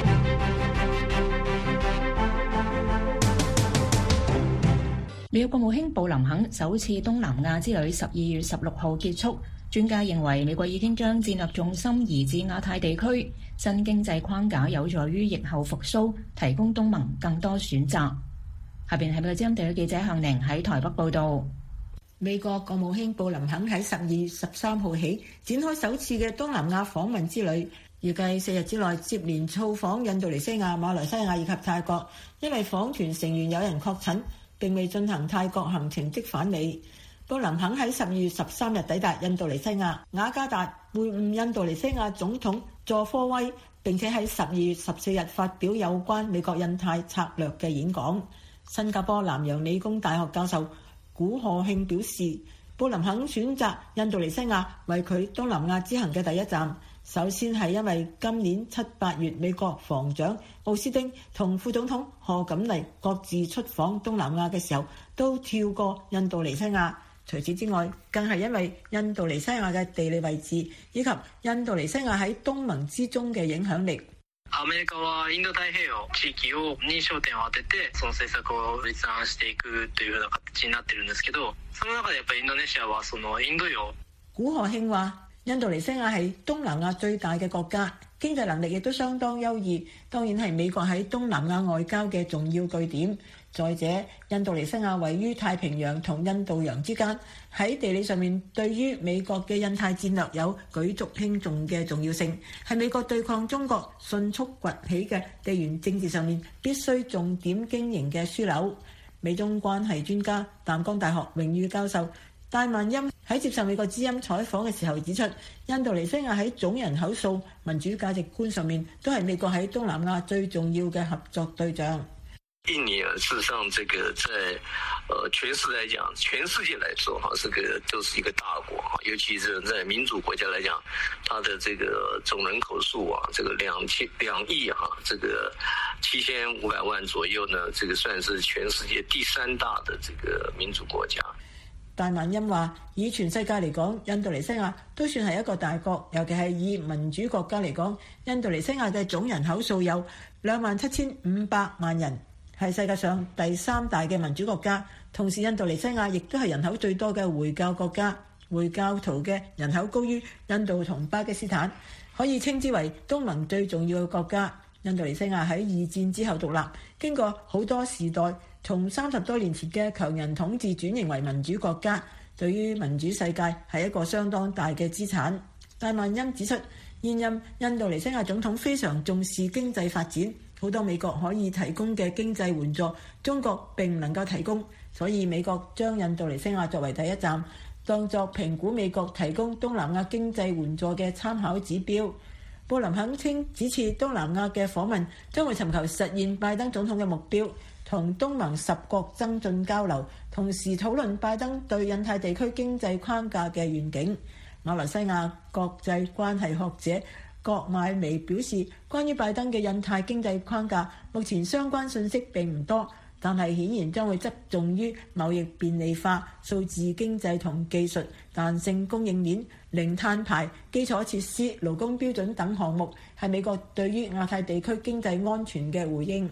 美國國務卿布林肯首次東南亞之旅十二月十六號結束，專家認為美國已經將戰略重心移至亞太地區，新經濟框架有助於疫後復甦，提供東盟更多選擇。下邊係美國之音地區記者向寧喺台北報導。 美國國務卿布林肯喺十二月十三號起展開首次嘅東南亞訪問之旅，預計四日之內接連造訪印度尼西亞、馬來西亞以及泰國，因為訪團成員有人確診，並未進行泰國行程即返美。布林肯喺十二月十三日抵達印度尼西亞雅加達，會晤印度尼西亞總統佐科威，並且喺十二月十四日發表有關美國印太策略嘅演講。新加坡南洋理工大學教授古賀慶表示，布林肯選擇印度尼西亞為佢東南亞之行嘅第一站。首先係因為今年七八月美國防長奧斯汀同副總統賀錦麗各自出訪東南亞嘅時候都跳過印度尼西亞。除此之外，更係因為印度尼西亞嘅地理位置以及印度尼西亞喺東盟之中嘅影響力。 アメリカはインド太平洋地域をに焦點を当ててその政策を立案していくというふうな形になってるんですけど、その中でやっぱりインドネシアはそのインド洋。 古賀慶話印度尼西亞係東南亞最大嘅國家，經濟能力亦都相當優異，當然係美國喺東南亞外交嘅重要據點。再者，印度尼西亞位於太平洋同印度洋之間，喺地理上面對於美國嘅印太戰略有舉足輕重嘅重要性，係美國對抗中國迅速崛起嘅地緣政治上面必須重點經營嘅樞紐。美中關係專家、淡江大學榮譽教授戴萬欽喺接受美國之音採訪嘅時候指出，印度尼西亞喺總人口數、民主價值觀上面都係美國喺東南亞最重要嘅合作對象。 印尼啊，事實上，這個在呃全世來講，全世界來說哈，這個都是一個大國哈，尤其是在民主國家來講，它的這個總人口數啊，這個兩千兩億哈，這個七千五百萬左右呢，這個算是全世界第三大的這個民主國家。 戴萬欽話：以全世界嚟講，印度尼西亞都算係一個大國，尤其係以民主國家嚟講，印度尼西亞嘅總人口數有兩萬七千五百萬人。係世界上第三大嘅民主國家，同時印度尼西亞亦都係人口最多嘅回教國家，回教徒嘅人口高於印度同巴基斯坦，可以稱之為東盟最重要嘅國家。印度尼西亞喺二戰之後獨立，經過好多時代，從三十多年前嘅強人統治轉型為民主國家，對於民主世界係一個相當大嘅資產。戴萬欽指出，現任印度尼西亞總統非常重視經濟發展，好多美國可以提供嘅經濟援助，中國並唔能夠提供，所以美國將印度尼西亞作為第一站，當作評估美國提供東南亞經濟援助嘅參考指標。布林肯稱，此次東南亞嘅訪問將會尋求實現拜登總統嘅目標，同東盟十國增進交流，同時討論拜登對印太地區經濟框架嘅願景。馬來西亞國際關係學者郭買薇表示，關於拜登嘅印太經濟框架，目前相關信息並唔多，但係顯然將會側重於貿易便利化、數字經濟同技術、彈性供應鏈、零碳排、基礎設施、勞工標準等項目，係美國對於亞太地區經濟安全嘅回應。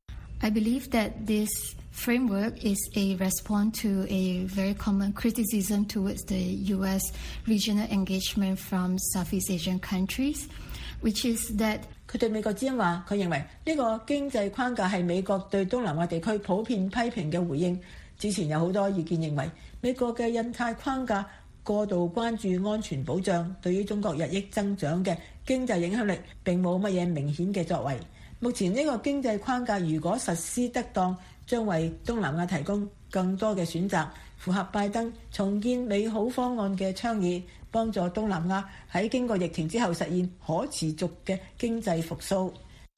I believe that this framework is a response to a very common criticism towards the U S regional engagement from Southeast Asian countries, which is that 佢對美國之音話，佢認為呢個經濟框架係美國對東南亞地區普遍批評嘅回應。之前有好多意見認為美國嘅印太框架過度關注安全保障，對於中國日益增長嘅經濟影響力並冇乜嘢明顯嘅作為。目前呢個經濟框架如果實施得當，將為東南亞提供更多嘅選擇，符合拜登重建美好方案嘅倡議，幫助東南亞喺經過疫情之後實現可持續嘅經濟復甦。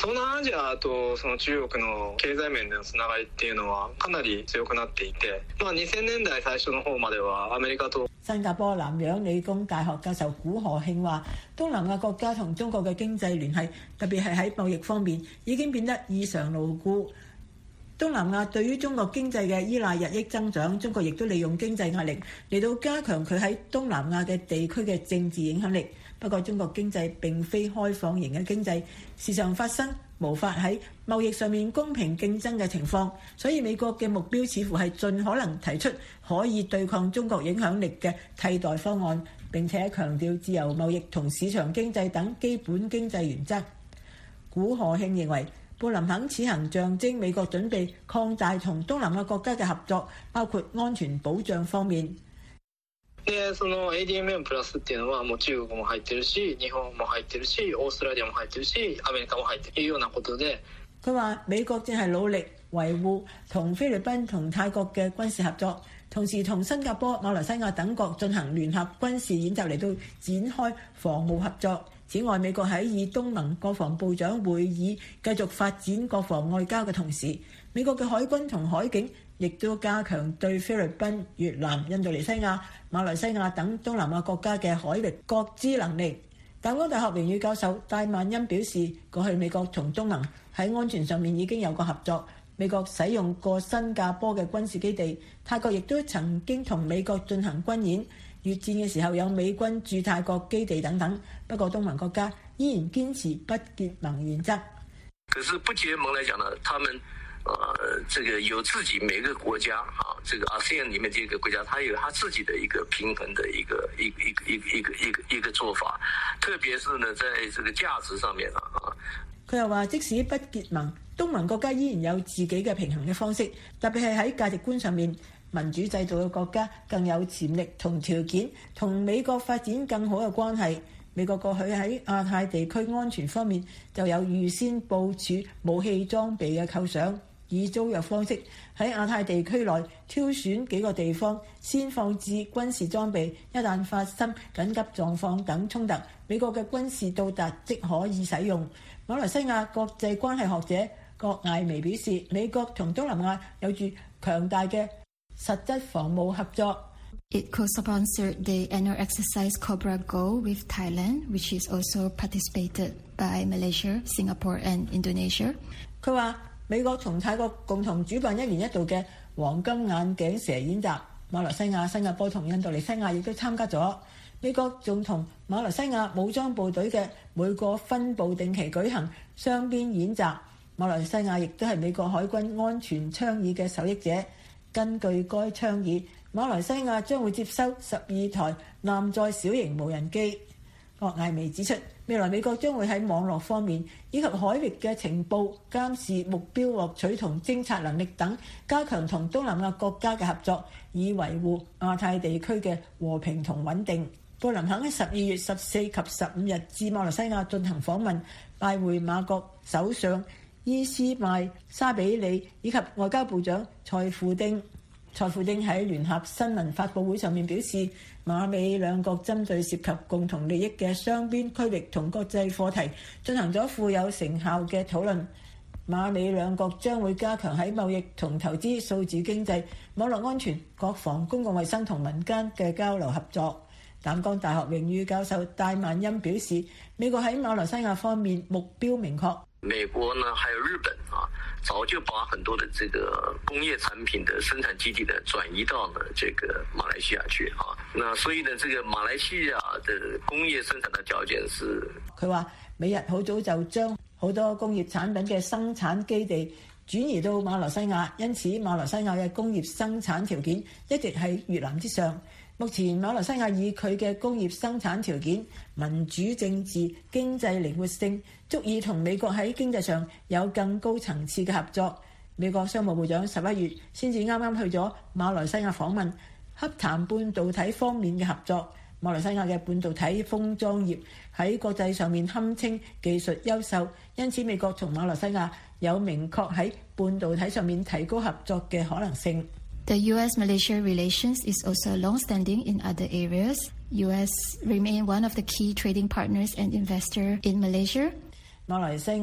東南アジアとその中国の経済面でのつながりっていうのはかなり強くなっていて、まあにせんねんだい最初の方まではアメリカと新加坡南洋理工大學教授古賀慶話，東南亞國家同中國嘅經濟聯繫，特別係喺貿易方面已經變得異常牢固。東南亞對於中國經濟嘅依賴日益增長，中國亦都利用經濟壓力嚟到加強佢喺東南亞嘅地區嘅政治影響力。不過中國經濟並非開放型嘅經濟，時常發生無法喺貿易上面公平競爭嘅情況，所以美國嘅目標似乎係盡可能提出可以對抗中國影響力嘅替代方案，並且強調自由貿易同市場經濟等基本經濟原則。古賀慶認為，布林肯此行象徵美國準備擴大同東南亞國家嘅合作，包括安全保障方面。 でその エーディーエムエム プラスっていうのはもう中国も入ってるし、日本も入ってるし、オーストラリアも入ってるし、アメリカも入ってるいうようなことで。 佢話美國正係努力維護同菲律賓同泰國嘅軍事合作，同時同新加坡、馬來西亞等國進行聯合軍事演習嚟到展開防務合作。此外，美國喺以東盟國防部長會議繼續發展國防外交嘅同時，美國嘅海軍同海警亦都加強對菲律賓、越南、印度尼西亞、馬來西亞等東南亞國家嘅海域覺知能力。淡江大學榮譽教授戴萬恩表示，過去美國同東盟喺安全上面已經有個合作，美國使用過新加坡嘅軍事基地，泰國亦都曾經同美國進行軍演，越戰嘅時候有美軍駐泰國基地等等。不過東盟國家依然堅持不結盟原則。 可是不結盟來講呢，他們呃，這個有自己每個國家啊，這個 A S E A N 裡面這個國家，它有它自己的一個平衡的一個一個一個一個一個一個一個做法，特別是呢，在這個價值上面啊。 佢又話，即使不結盟，東盟國家依然有自己嘅平衡嘅方式，特別係喺價值觀上面，民主制度嘅國家更有潛力同條件同美國發展更好嘅關係。美國過去喺亞太地區安全方面就有預先部署武器裝備嘅構想，以租約方式喺亞太地區內挑選幾個地方先放置軍事裝備，一旦發生緊急狀況等衝突，美國嘅軍事到達即可以使用。馬來西亞國際關係學者郭艾薇表示，美國同東南亞有住強大嘅實質防務合作。 It co-sponsored the annual exercise Cobra Go with Thailand, which is also participated by Malaysia, Singapore and Indonesia. 佢話美國同泰國共同主辦一年一度嘅黃金眼鏡蛇演習，馬來西亞、新加坡同印度尼西亞亦都參加咗。美國仲同馬來西亞武裝部隊嘅每個分部定期舉行雙邊演習。馬來西亞亦都係美國海軍安全倡議嘅受益者。根據該倡議，馬來西亞將會接收十二台艦載小型無人機。郭艾薇指出，未來美國將會喺網絡方面以及海域嘅情報監視、目標獲取同偵察能力等，加強同東南亞國家嘅合作，以維護亞太地區嘅和平同穩定。布林肯喺十二月十四及十五日至馬來西亞進行訪問，拜會馬國首相伊斯邁沙比里以及外交部長蔡富丁。蔡富丁喺聯合新聞發佈會上面表示，馬美兩國針對涉及共同利益嘅雙邊區域同國際課題進行咗富有成效嘅討論。馬美兩國將會加強喺貿易同投資、數字經濟、網絡安全、國防、公共衛生同民間嘅交流合作。淡江大學榮譽教授戴萬恩表示，美國喺馬來西亞方面目標明確。 美國呢，還有日本啊，早就把很多的這個工業產品的生產基地呢轉移到呢這個馬來西亞去啊。那所以呢，這個馬來西亞的工業生產的條件是， 佢話美日好早就將好多工業產品嘅生產基地轉移到馬來西亞，因此馬來西亞嘅工業生產條件一直喺越南之上。目前馬來西亞以佢嘅工業生產條件、民主政治、經濟靈活性，足以同美國喺經濟上有更高層次嘅合作。美國商務部長十一月先至啱啱去咗馬來西亞訪問，洽談半導體方面嘅合作。馬來西亞嘅半導體封裝業喺國際上面堪稱技術優秀，因此美國同馬來西亞有明確喺半導體上面提高合作嘅可能性。 The U S-Malaysia relations is also long-standing in other areas. U S remain one of the key trading partners and investor in Malaysia. 馬來西亞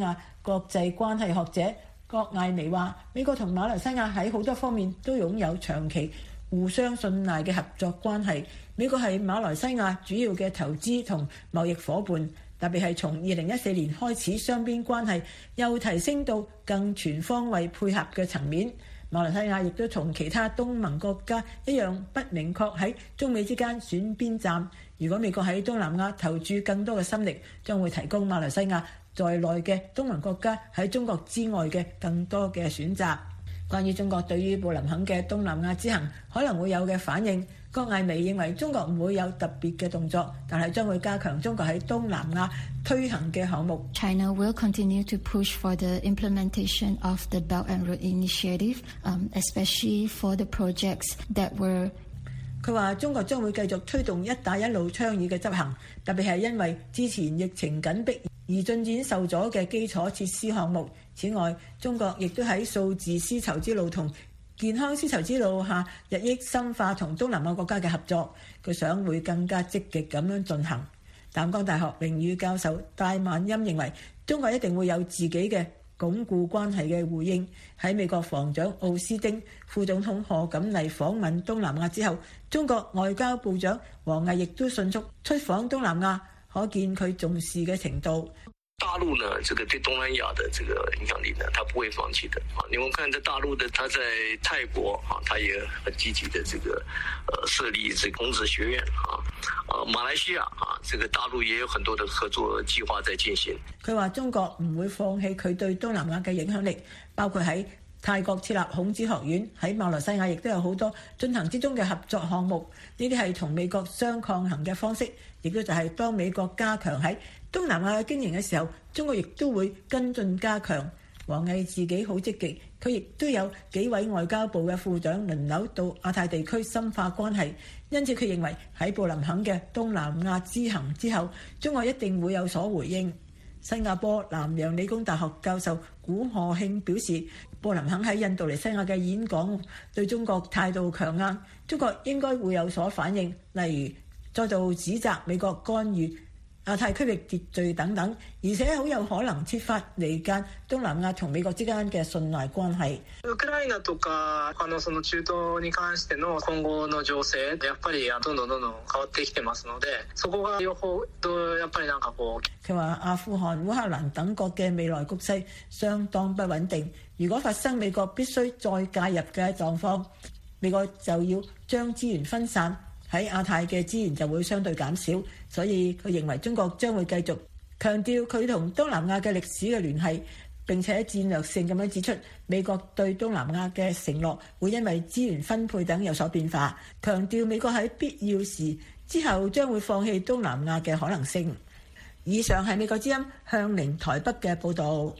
國際關係學者郭艾薇話：美國同馬來西亞喺好多方面都擁有長期互相信賴嘅合作關係。美國係馬來西亞主要嘅投資同貿易夥伴，特別係從二零一四年開始，雙邊關係又提升到更全方位配合嘅層面。馬來西亞亦都同其他東盟國家一樣，不明確喺中美之間選邊站。如果美國喺東南亞投注更多嘅心力，將會提供馬來西亞在內嘅東盟國家喺中國之外嘅更多嘅選擇。關於中國對於布林肯嘅東南亞之行可能會有嘅反應，郭艾薇認為中國唔會有特別嘅動作，但係將會加強中國喺東南亞推行嘅項目。 China will continue to push for the implementation of the Belt and Road Initiative, um, especially for the projects that were 佢話中國將會繼續推動一帶一路倡議嘅執行，特別係因為之前疫情緊迫而進展受阻嘅基礎設施項目。此外，中國亦都喺數字絲綢之路同健康絲綢之路下日益深化同東南亞國家嘅合作，佢想會更加積極咁樣進行。淡江大學榮譽教授戴萬欽認為，中國一定會有自己嘅鞏固關係嘅回應。喺美國防長奧斯丁、副總統賀錦麗訪問東南亞之後，中國外交部長王毅亦都迅速出訪東南亞，可見佢重視嘅程度。 大陸呢，這個對東南亞的這個影響力呢，他不會放棄的啊！你們看，在大陸的，他在泰國啊，他也很積極的這個，呃，設立這個孔子學院啊，啊，馬來西亞啊，這個大陸也有很多的合作計劃在進行。 佢話中國唔會放棄佢對東南亞嘅影響力，包括喺泰國設立孔子學院，喺馬來西亞亦都有好多進行之中嘅合作項目。呢啲係同美國相抗衡嘅方式，亦都就係當美國加強喺東南亞嘅經營嘅時候，中國亦都會跟進加強。王毅自己好積極，佢亦都有幾位外交部嘅副長輪流到亞太地區深化關係，因此佢認為喺布林肯嘅東南亞之行之後，中國一定會有所回應。新加坡南洋理工大學教授古賀慶表示，布林肯喺印度尼西亞嘅演講對中國態度強硬，中國應該會有所反應，例如再度指責美國干預亞太區域秩序等等，而且好有可能設法離間東南亞同美國之間嘅信賴關係。 ウクライナとかあのその中東に関しての今後の情勢やっぱりどんどんどんどん変わってきてますので、そこが両方都やっぱりなんかこう。 佢話阿富汗、烏克蘭等國嘅未來局勢相當不穩定，如果發生美國必須再介入嘅狀況，美國就要將資源分散。喺亞太嘅資源就會相對減少，所以佢認為中國將會繼續強調佢同東南亞嘅歷史嘅聯繫，並且戰略性咁樣指出美國對東南亞嘅承諾會因為資源分配等有所變化，強調美國喺必要時之後將會放棄東南亞嘅可能性。以上係美國之音向寧台北嘅報導。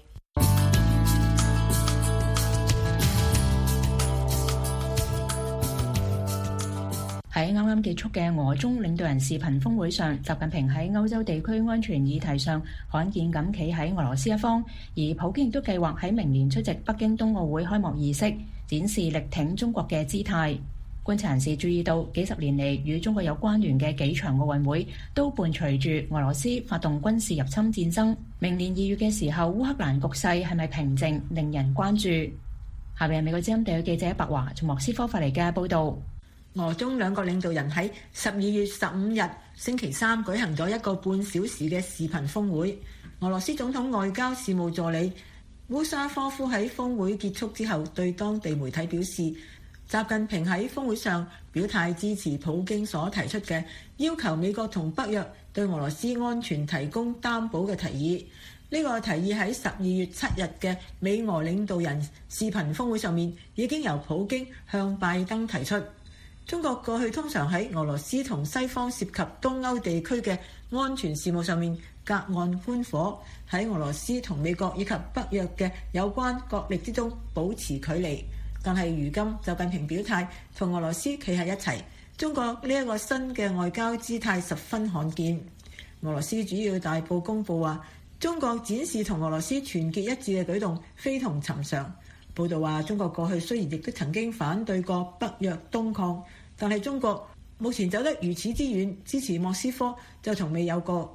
喺啱啱結束嘅俄中領導人視頻峰會上，習近平喺歐洲地區安全議題上罕見咁企喺俄羅斯一方，而普京亦都計劃喺明年出席北京冬奧會開幕儀式，展示力挺中國嘅姿態。觀察人士注意到，幾十年嚟與中國有關聯嘅幾場奧運會都伴隨住俄羅斯發動軍事入侵戰爭。明年二月嘅時候，烏克蘭局勢係咪平靜，令人關注。下面係美國之音地區記者白華從莫斯科發嚟嘅報導。 俄中兩國領導人喺十二月十五日星期三舉行咗一個半小時嘅視頻峰會。俄羅斯總統外交事務助理烏沙科夫喺峰會結束之後對當地媒體表示，習近平喺峰會上表態支持普京所提出嘅要求美國同北約對俄羅斯安全提供擔保嘅提議。呢個提議喺十二月七日嘅美俄領導人視頻峰會上面已經由普京向拜登提出。中國過去通常喺俄羅斯同西方涉及東歐地區嘅安全事務上面隔岸觀火，喺俄羅斯同美國以及北約嘅有關角力之中保持距離。但係如今習近平表態同俄羅斯企喺一齊，中國呢一個新嘅外交姿態十分罕見。俄羅斯主要大報公佈話，中國展示同俄羅斯團結一致嘅舉動非同尋常。報道話，中國過去雖然亦都曾經反對過北約東擴，但係中國目前走得如此之遠，支持莫斯科就從未有過。而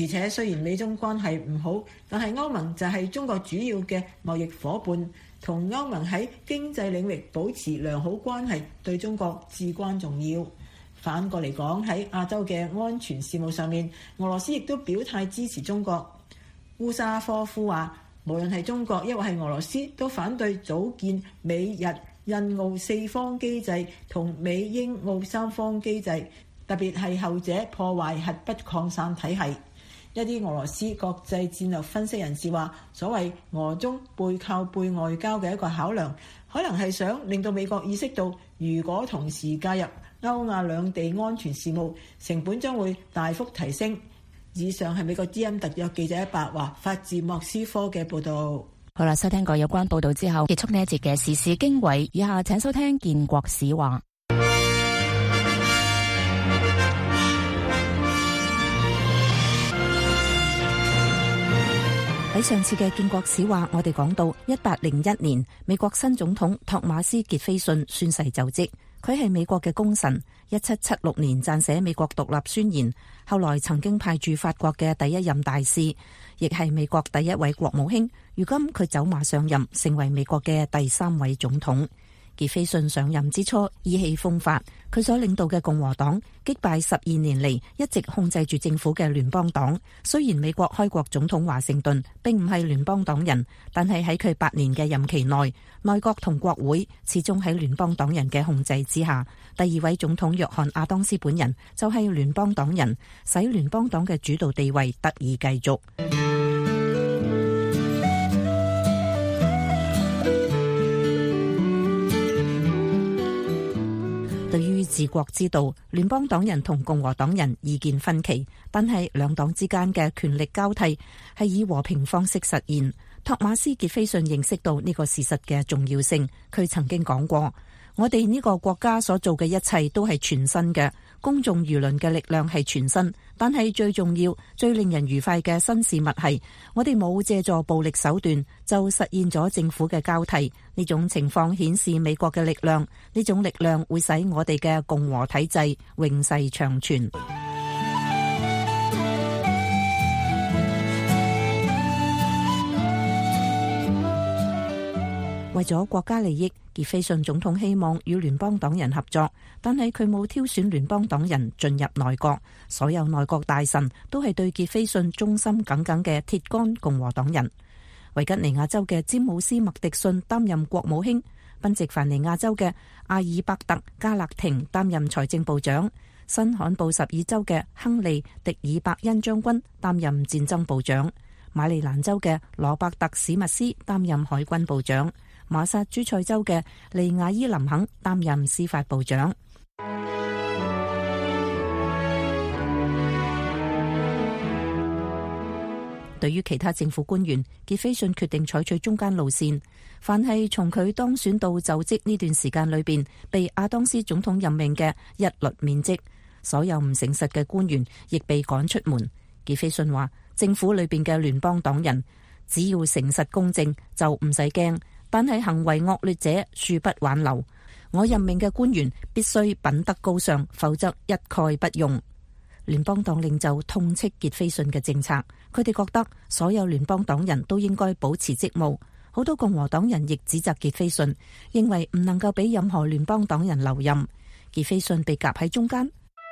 而且雖然美中關係唔好，但係歐盟就係中國主要嘅貿易夥伴，同歐盟喺經濟領域保持良好關係對中國至關重要。反過嚟講，喺亞洲嘅安全事務上面，俄羅斯亦都表態支持中國。烏沙科夫話，無論係中國抑或係俄羅斯，都反對組建美日印澳四方機制同美英澳三方機制，特別係後者破壞核不擴散體系。一啲俄羅斯國際戰略分析人士話，所謂俄中背靠背外交嘅一個考量，可能係想令到美國意識到，如果同時介入歐亞兩地安全事務，成本將會大幅提升。以上係美國 D M 特約記者白華發自莫斯科嘅報導。 好啦，收聽過有關報導之後，結束呢一節嘅時事經緯。以下請收聽建國史話。喺上次嘅建國史話，我哋講到一八零一年，美國新總統托馬斯傑斐遜宣誓就職。佢係美國嘅功臣，一七七六年撰寫美國獨立宣言，後來曾經派駐法國嘅第一任大使，亦係美國第一位國務卿。如今佢走馬上任，成為美國嘅第三位總統。傑斐遜上任之初意氣風發，佢所領導嘅共和黨擊敗十二年嚟一直控制住政府嘅聯邦黨。雖然美國開國總統華盛頓並唔係聯邦黨人，但係喺佢八年嘅任期內，內閣同國會始終喺聯邦黨人嘅控制之下。第二位總統約翰亞當斯本人就係聯邦黨人，使聯邦黨嘅主導地位得以繼續。對於治國之道，聯邦黨人同共和黨人意見分歧，但係兩黨之間嘅權力交替係以和平方式實現。托馬斯傑斐遜認識到呢個事實嘅重要性，佢曾經講過：我哋呢個國家所做嘅一切都係全新嘅，公眾輿論嘅力量係全新，但係最重要、最令人愉快嘅新事物係，我哋冇借助暴力手段就實現咗政府嘅交替。呢種情況顯示美國嘅力量，呢種力量會使我哋嘅共和體制永世長存。為咗國家利益，傑斐遜總統希望與聯邦黨人合作，但係佢冇挑選聯邦黨人進入內閣。所有內閣大臣都係對傑斐遜忠心耿耿嘅鐵桿共和黨人。維吉尼亞州嘅詹姆斯麥迪遜擔任國務卿，賓夕凡尼亞州嘅阿爾伯特加勒廷擔任財政部長，新罕布什爾州嘅亨利迪爾伯恩將軍擔任戰爭部長，馬里蘭州嘅羅伯特史密斯擔任海軍部長，馬薩諸塞州嘅利亞伊林肯擔任司法部長。對於其他政府官員，傑斐遜決定採取中間路線。凡係從佢當選到就職呢段時間裏邊被亞當斯總統任命嘅，一律免職。所有唔誠實嘅官員亦被趕出門。傑斐遜話：政府裏邊嘅聯邦黨人只要誠實公正就唔使驚，但係行為惡劣者恕不挽留。我任命嘅官員必須品德高尚，否則一概不用。聯邦黨領袖痛斥傑斐遜嘅政策，佢哋覺得所有聯邦黨人都應該保持職務。好多共和黨人亦指責傑斐遜，認為唔能夠俾任何聯邦黨人留任。傑斐遜被夾喺中間。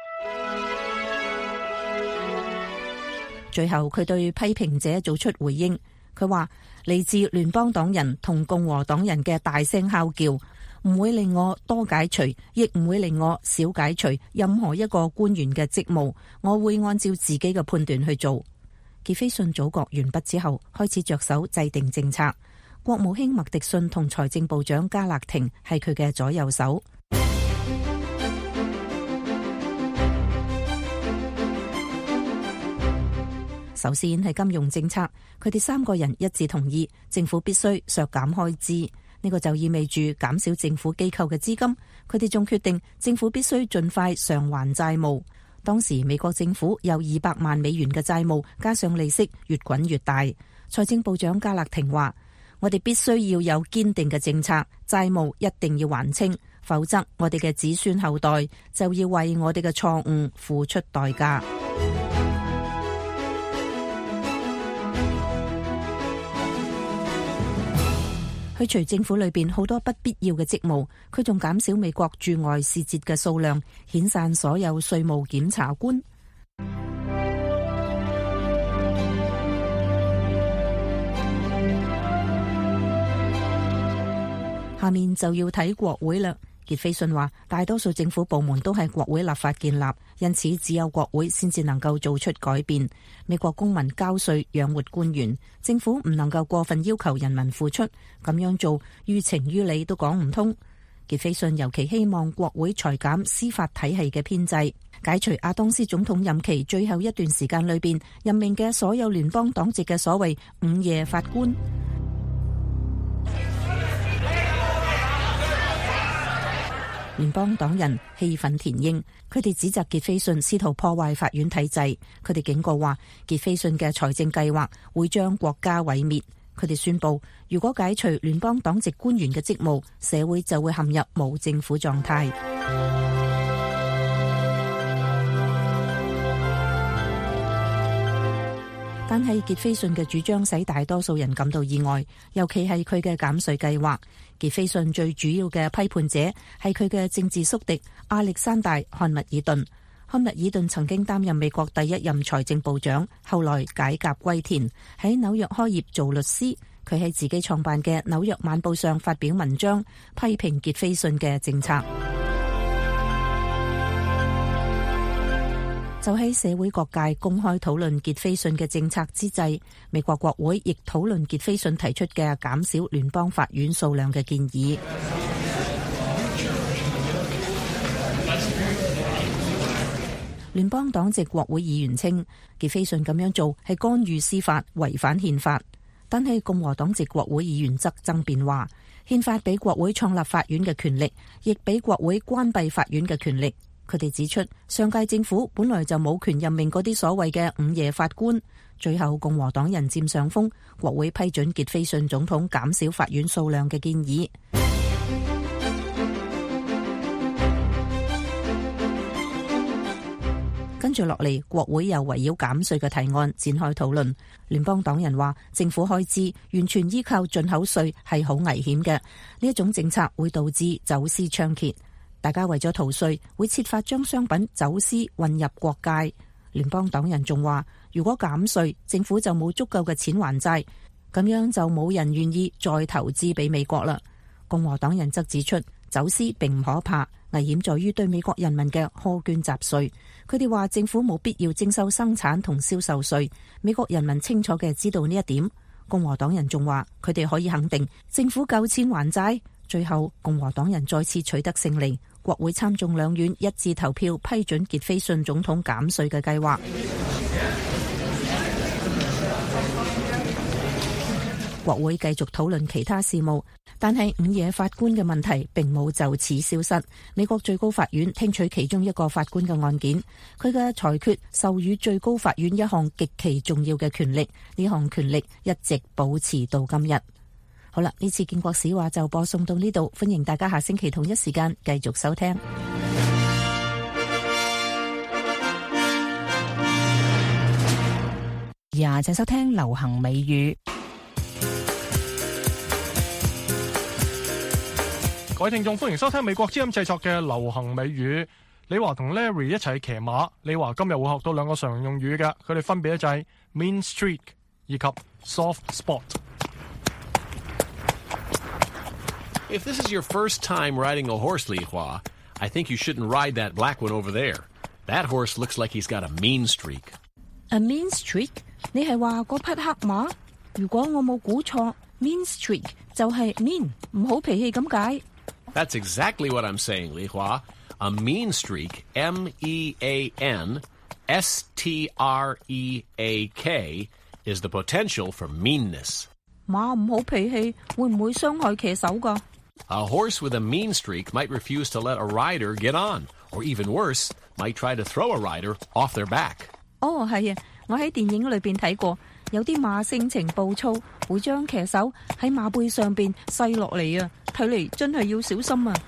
最後佢對批評者做出回應，佢話嚟自聯邦黨人同共和黨人嘅大聲哮叫唔會令我多解除，亦唔會令我少解除任何一個官員嘅職務。我會按照自己嘅判斷去做。傑斐遜組閣完畢之後，開始着手制定政策。國務卿麥迪遜同財政部長加勒廷係佢嘅左右手。首先係金融政策，佢哋三個人一致同意政府必須削減開支。呢個就意味住減少政府機構嘅資金。佢哋仲決定政府必須盡快償還債務。當時美國政府有二百萬美元嘅債務，加上利息越滾越大。財政部長加勒廷話：我哋必須要有堅定嘅政策，債務一定要還清，否則我哋嘅子孫後代就要為我哋嘅錯誤付出代價。 去除政府裏邊好多不必要嘅職務，佢仲減少美國駐外使節嘅數量，遣散所有稅務檢察官。下面就要睇國會啦。傑斐遜話，大多數政府部門都係國會立法建立，因此只有國會先至能夠做出改變。美國公民交稅養活官員，政府唔能夠過分要求人民付出，咁樣做於情於理都講唔通。傑斐遜尤其希望國會裁減司法體系嘅編制，解除阿當斯總統任期最後一段時間裏邊任命嘅所有聯邦黨籍嘅所謂午夜法官。聯邦黨人氣憤填膺，佢哋指責傑斐遜試圖破壞法院體制。佢哋警告話，傑斐遜嘅財政計劃會將國家毀滅。佢哋宣布，如果解除聯邦黨籍官員嘅職務，社會就會陷入無政府狀態。但係傑斐遜嘅主張使大多數人感到意外，尤其係佢嘅減稅計劃。傑斐遜最主要嘅批判者係佢嘅政治宿敵亞歷山大·漢密爾頓。漢密爾頓曾經擔任美國第一任財政部長，後來解甲歸田，喺紐約開業做律師。佢喺自己創辦嘅《紐約晚報》上發表文章，批評傑斐遜嘅政策。就喺社會各界公開討論傑斐遜嘅政策之際，美國國會亦討論傑斐遜提出嘅減少聯邦法院數量嘅建議。聯邦黨籍國會議員稱，傑斐遜咁樣做係干預司法，違反憲法。但係共和黨籍國會議員則爭辯話，憲法俾國會創立法院嘅權力，亦俾國會關閉法院嘅權力。佢哋指出，上屆政府本來就冇權任命嗰啲所謂嘅午夜法官。最後共和黨人佔上風，國會批准傑斐遜總統減少法院數量嘅建議。跟住落嚟，國會又圍繞減稅嘅提案展開討論。聯邦黨人話，政府開支完全依靠進口稅係好危險嘅，呢一種政策會導致走私猖獗。大家為咗逃稅，會設法將商品走私運入國界。聯邦黨人仲話，如果減稅，政府就冇足夠嘅錢還債，咁樣就冇人願意再投資俾美國啦。共和黨人則指出，走私並唔可怕，危險在於對美國人民嘅苛捐雜稅。佢哋話政府冇必要徵收生產同銷售稅，美國人民清楚嘅知道呢一點。共和黨人仲話，佢哋可以肯定政府夠錢還債。最後，共和黨人再次取得勝利，國會參眾兩院一致投票批准傑斐遜總統減稅嘅計劃。國會繼續討論其他事務，但係午夜法官嘅問題並冇就此消失。美國最高法院聽取其中一個法官嘅案件，佢嘅裁決授予最高法院一項極其重要嘅權力，呢項權力一直保持到今日。好啦，呢次建國史話就播送到呢度，歡迎大家下星期同一時間繼續收聽。呀，請收聽流行美語。 各位聽眾，歡迎收聽美國之音製作嘅流行美語。李華同 Larry 一齊騎馬。李華今日會學到兩個常用語嘅，佢哋分別就係 mean streak 以及 soft spot。If this is your first time riding a horse, Li Hua, I think you shouldn't ride that black one over there. That horse looks like he's got a mean streak. A mean streak? 你係話嗰匹黑馬？如果我冇估錯 ，mean streak 就係 mean 唔好脾氣咁解。 That's exactly what I'm saying, Li Hua. A mean streak, M E A N S T R E A K, is the potential for meanness. 馬唔好脾氣會唔會傷害騎手㗎 ？A horse with a mean streak might refuse to let a rider get on, or even worse, might try to throw a rider off their back. 哦，係啊，我喺電影裏邊睇過，有啲馬性情暴躁，會將騎手喺馬背上邊篩落嚟啊！睇嚟真係要小心啊！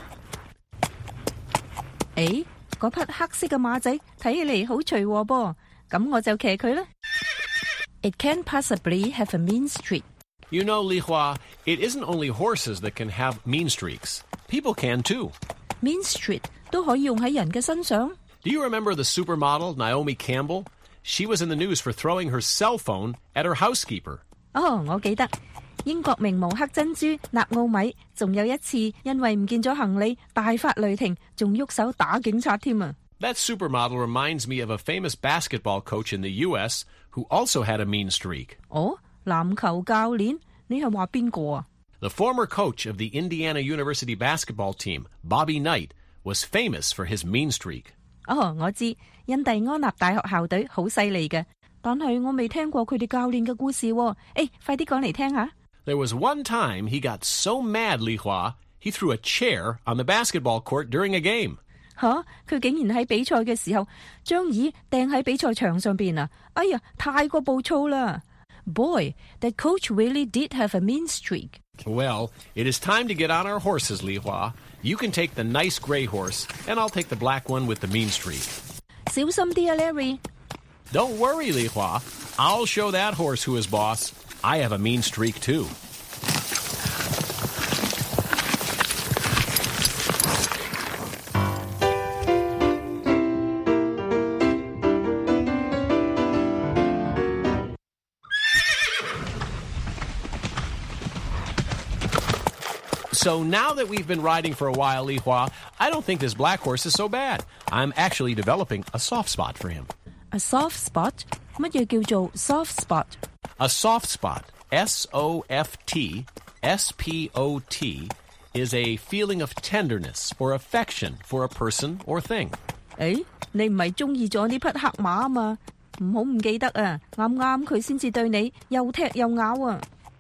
誒，嗰匹黑色嘅馬仔睇起嚟好隨和噃，咁我就騎佢啦。It can possibly have a mean streak. You know, Li Hua, it isn't only horses that can have mean streaks. People can too. Mean streak 都可以用喺人嘅身上。 Do you remember the supermodel Naomi Campbell? She was in the news for throwing her cell phone at her housekeeper. 哦，我記得英國名模黑珍珠納奧米，仲有一次因為唔見咗行李，大發雷霆，仲喐手打警察添啊！ That supermodel reminds me of a famous basketball coach in the U S who also had a mean streak. 哦，籃球教練，你係話邊個啊？ The former coach of the Indiana University basketball team, Bobby Knight, was famous for his mean streak. 哦，我知印第安納大學校隊好犀利嘅，但係我未聽過佢哋教練嘅故事喎。誒，快啲講嚟聽下。 There was one time he got so mad, Li Hua, he threw a chair on the basketball court during a game. 吓，佢竟然喺比賽嘅時候將椅掟喺比賽場上邊啊！哎呀，太過暴躁啦 ！Boy, that coach really did have a mean streak. Well, it is time to get on our horses, Li Hua. You can take the nice gray horse, and I'll take the black one with the mean streak. 小心啲啊 ，Larry. Don't worry, Li Hua. I'll show that horse who is boss. I have a mean streak, too. So now that we've been riding for a while, Li Hua, I don't think this black horse is so bad. I'm actually developing a soft spot for him. A soft spot? 乜嘢叫做 soft spot? A soft spot, S O F T S P O T, is a feeling of tenderness or affection for a person or thing. 誒，你唔係中意咗呢匹黑馬啊嘛？唔好唔記得啊，啱啱佢先至對你又踢又咬啊！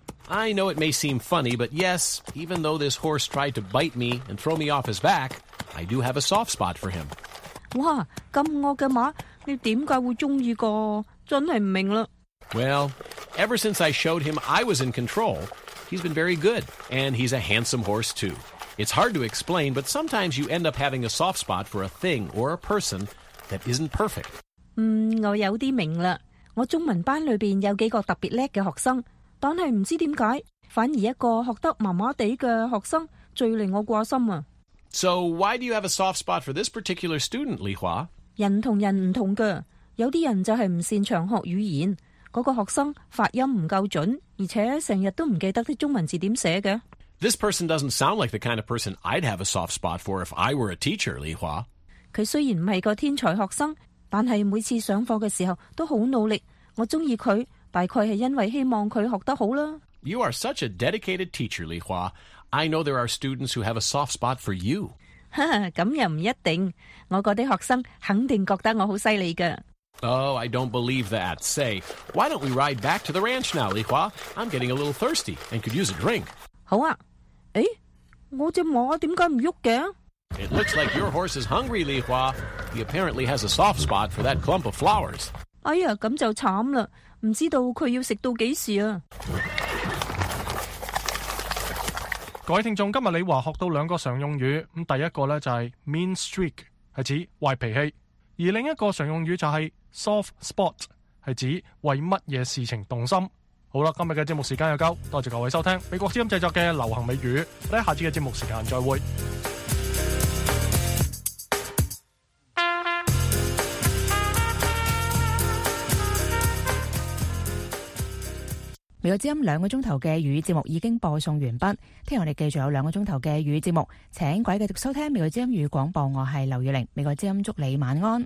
I know it may seem funny, but yes, even though this horse tried to bite me and throw me off his back, I do have a soft spot for him. 哇，咁惡嘅馬，你點解會中意個？真係唔明啦。 Well, ever since I showed him I was in control, he's been very good, and he's a handsome horse too. It's hard to explain, but sometimes you end up having a soft spot for a thing or a person that isn't perfect. 嗯，我有啲明啦。我中文班裏邊有幾個特別叻嘅學生。 但係唔知點解，反而一個學得麻麻地嘅學生最令我掛心啊！ So why do you have a soft spot for this particular student, Li Hua? 人同人唔同㗎，有啲人就係唔擅長學語言，嗰個學生發音唔夠準，而且成日都唔記得啲中文字點寫嘅。 This person doesn't sound like the kind of person I'd have a soft spot for if I were a teacher, Li Hua. 佢雖然唔係個天才學生，但係每次上課嘅時候都好努力，我中意佢。 大概係因為希望佢學得好啦。 You are such a dedicated teacher, Li Hua. I know there are students who have a soft spot for you. 咁又唔一定，我嗰啲學生肯定覺得我好犀利㗎。 Oh, I don't believe that. Say, why don't we ride back to the ranch now, Li Hua? I'm getting a little thirsty and could use a drink. 好啊。誒，我隻馬點解唔喐嘅？ It looks like your horse is hungry, Li Hua. He apparently has a soft spot for that clump of flowers. 哎呀，咁就慘啦。 唔知道佢要食到幾時啊！ 各位聽眾，今日李華學到兩個常用語，咁第一個呢就係 mean streak， 係指壞脾氣；而另一個常用語就係 soft spot， 係指為乜嘢事情動心。好啦，今日嘅節目時間又夠，多謝各位收聽美國之音製作嘅流行美語，我哋下次嘅節目時間再會。 美國之音兩個鐘頭嘅粵語節目已經播送完畢，聽日我哋繼續有兩個鐘頭嘅粵語節目，請各位繼續收聽美國之音粵語廣播，我係劉月玲，美國之音祝你晚安。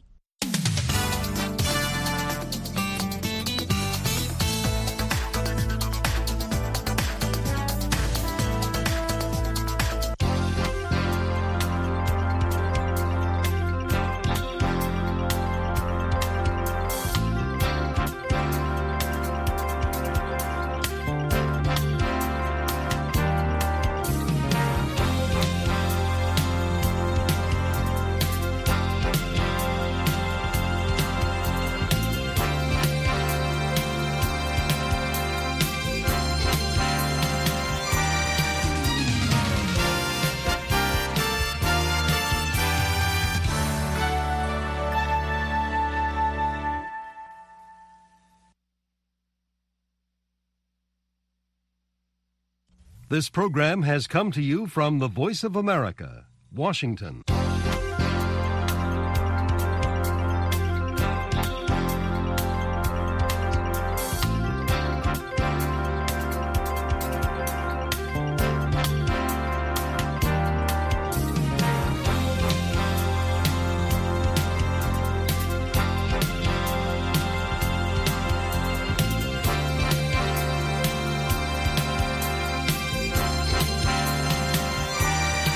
This program has come to you from the Voice of America, Washington.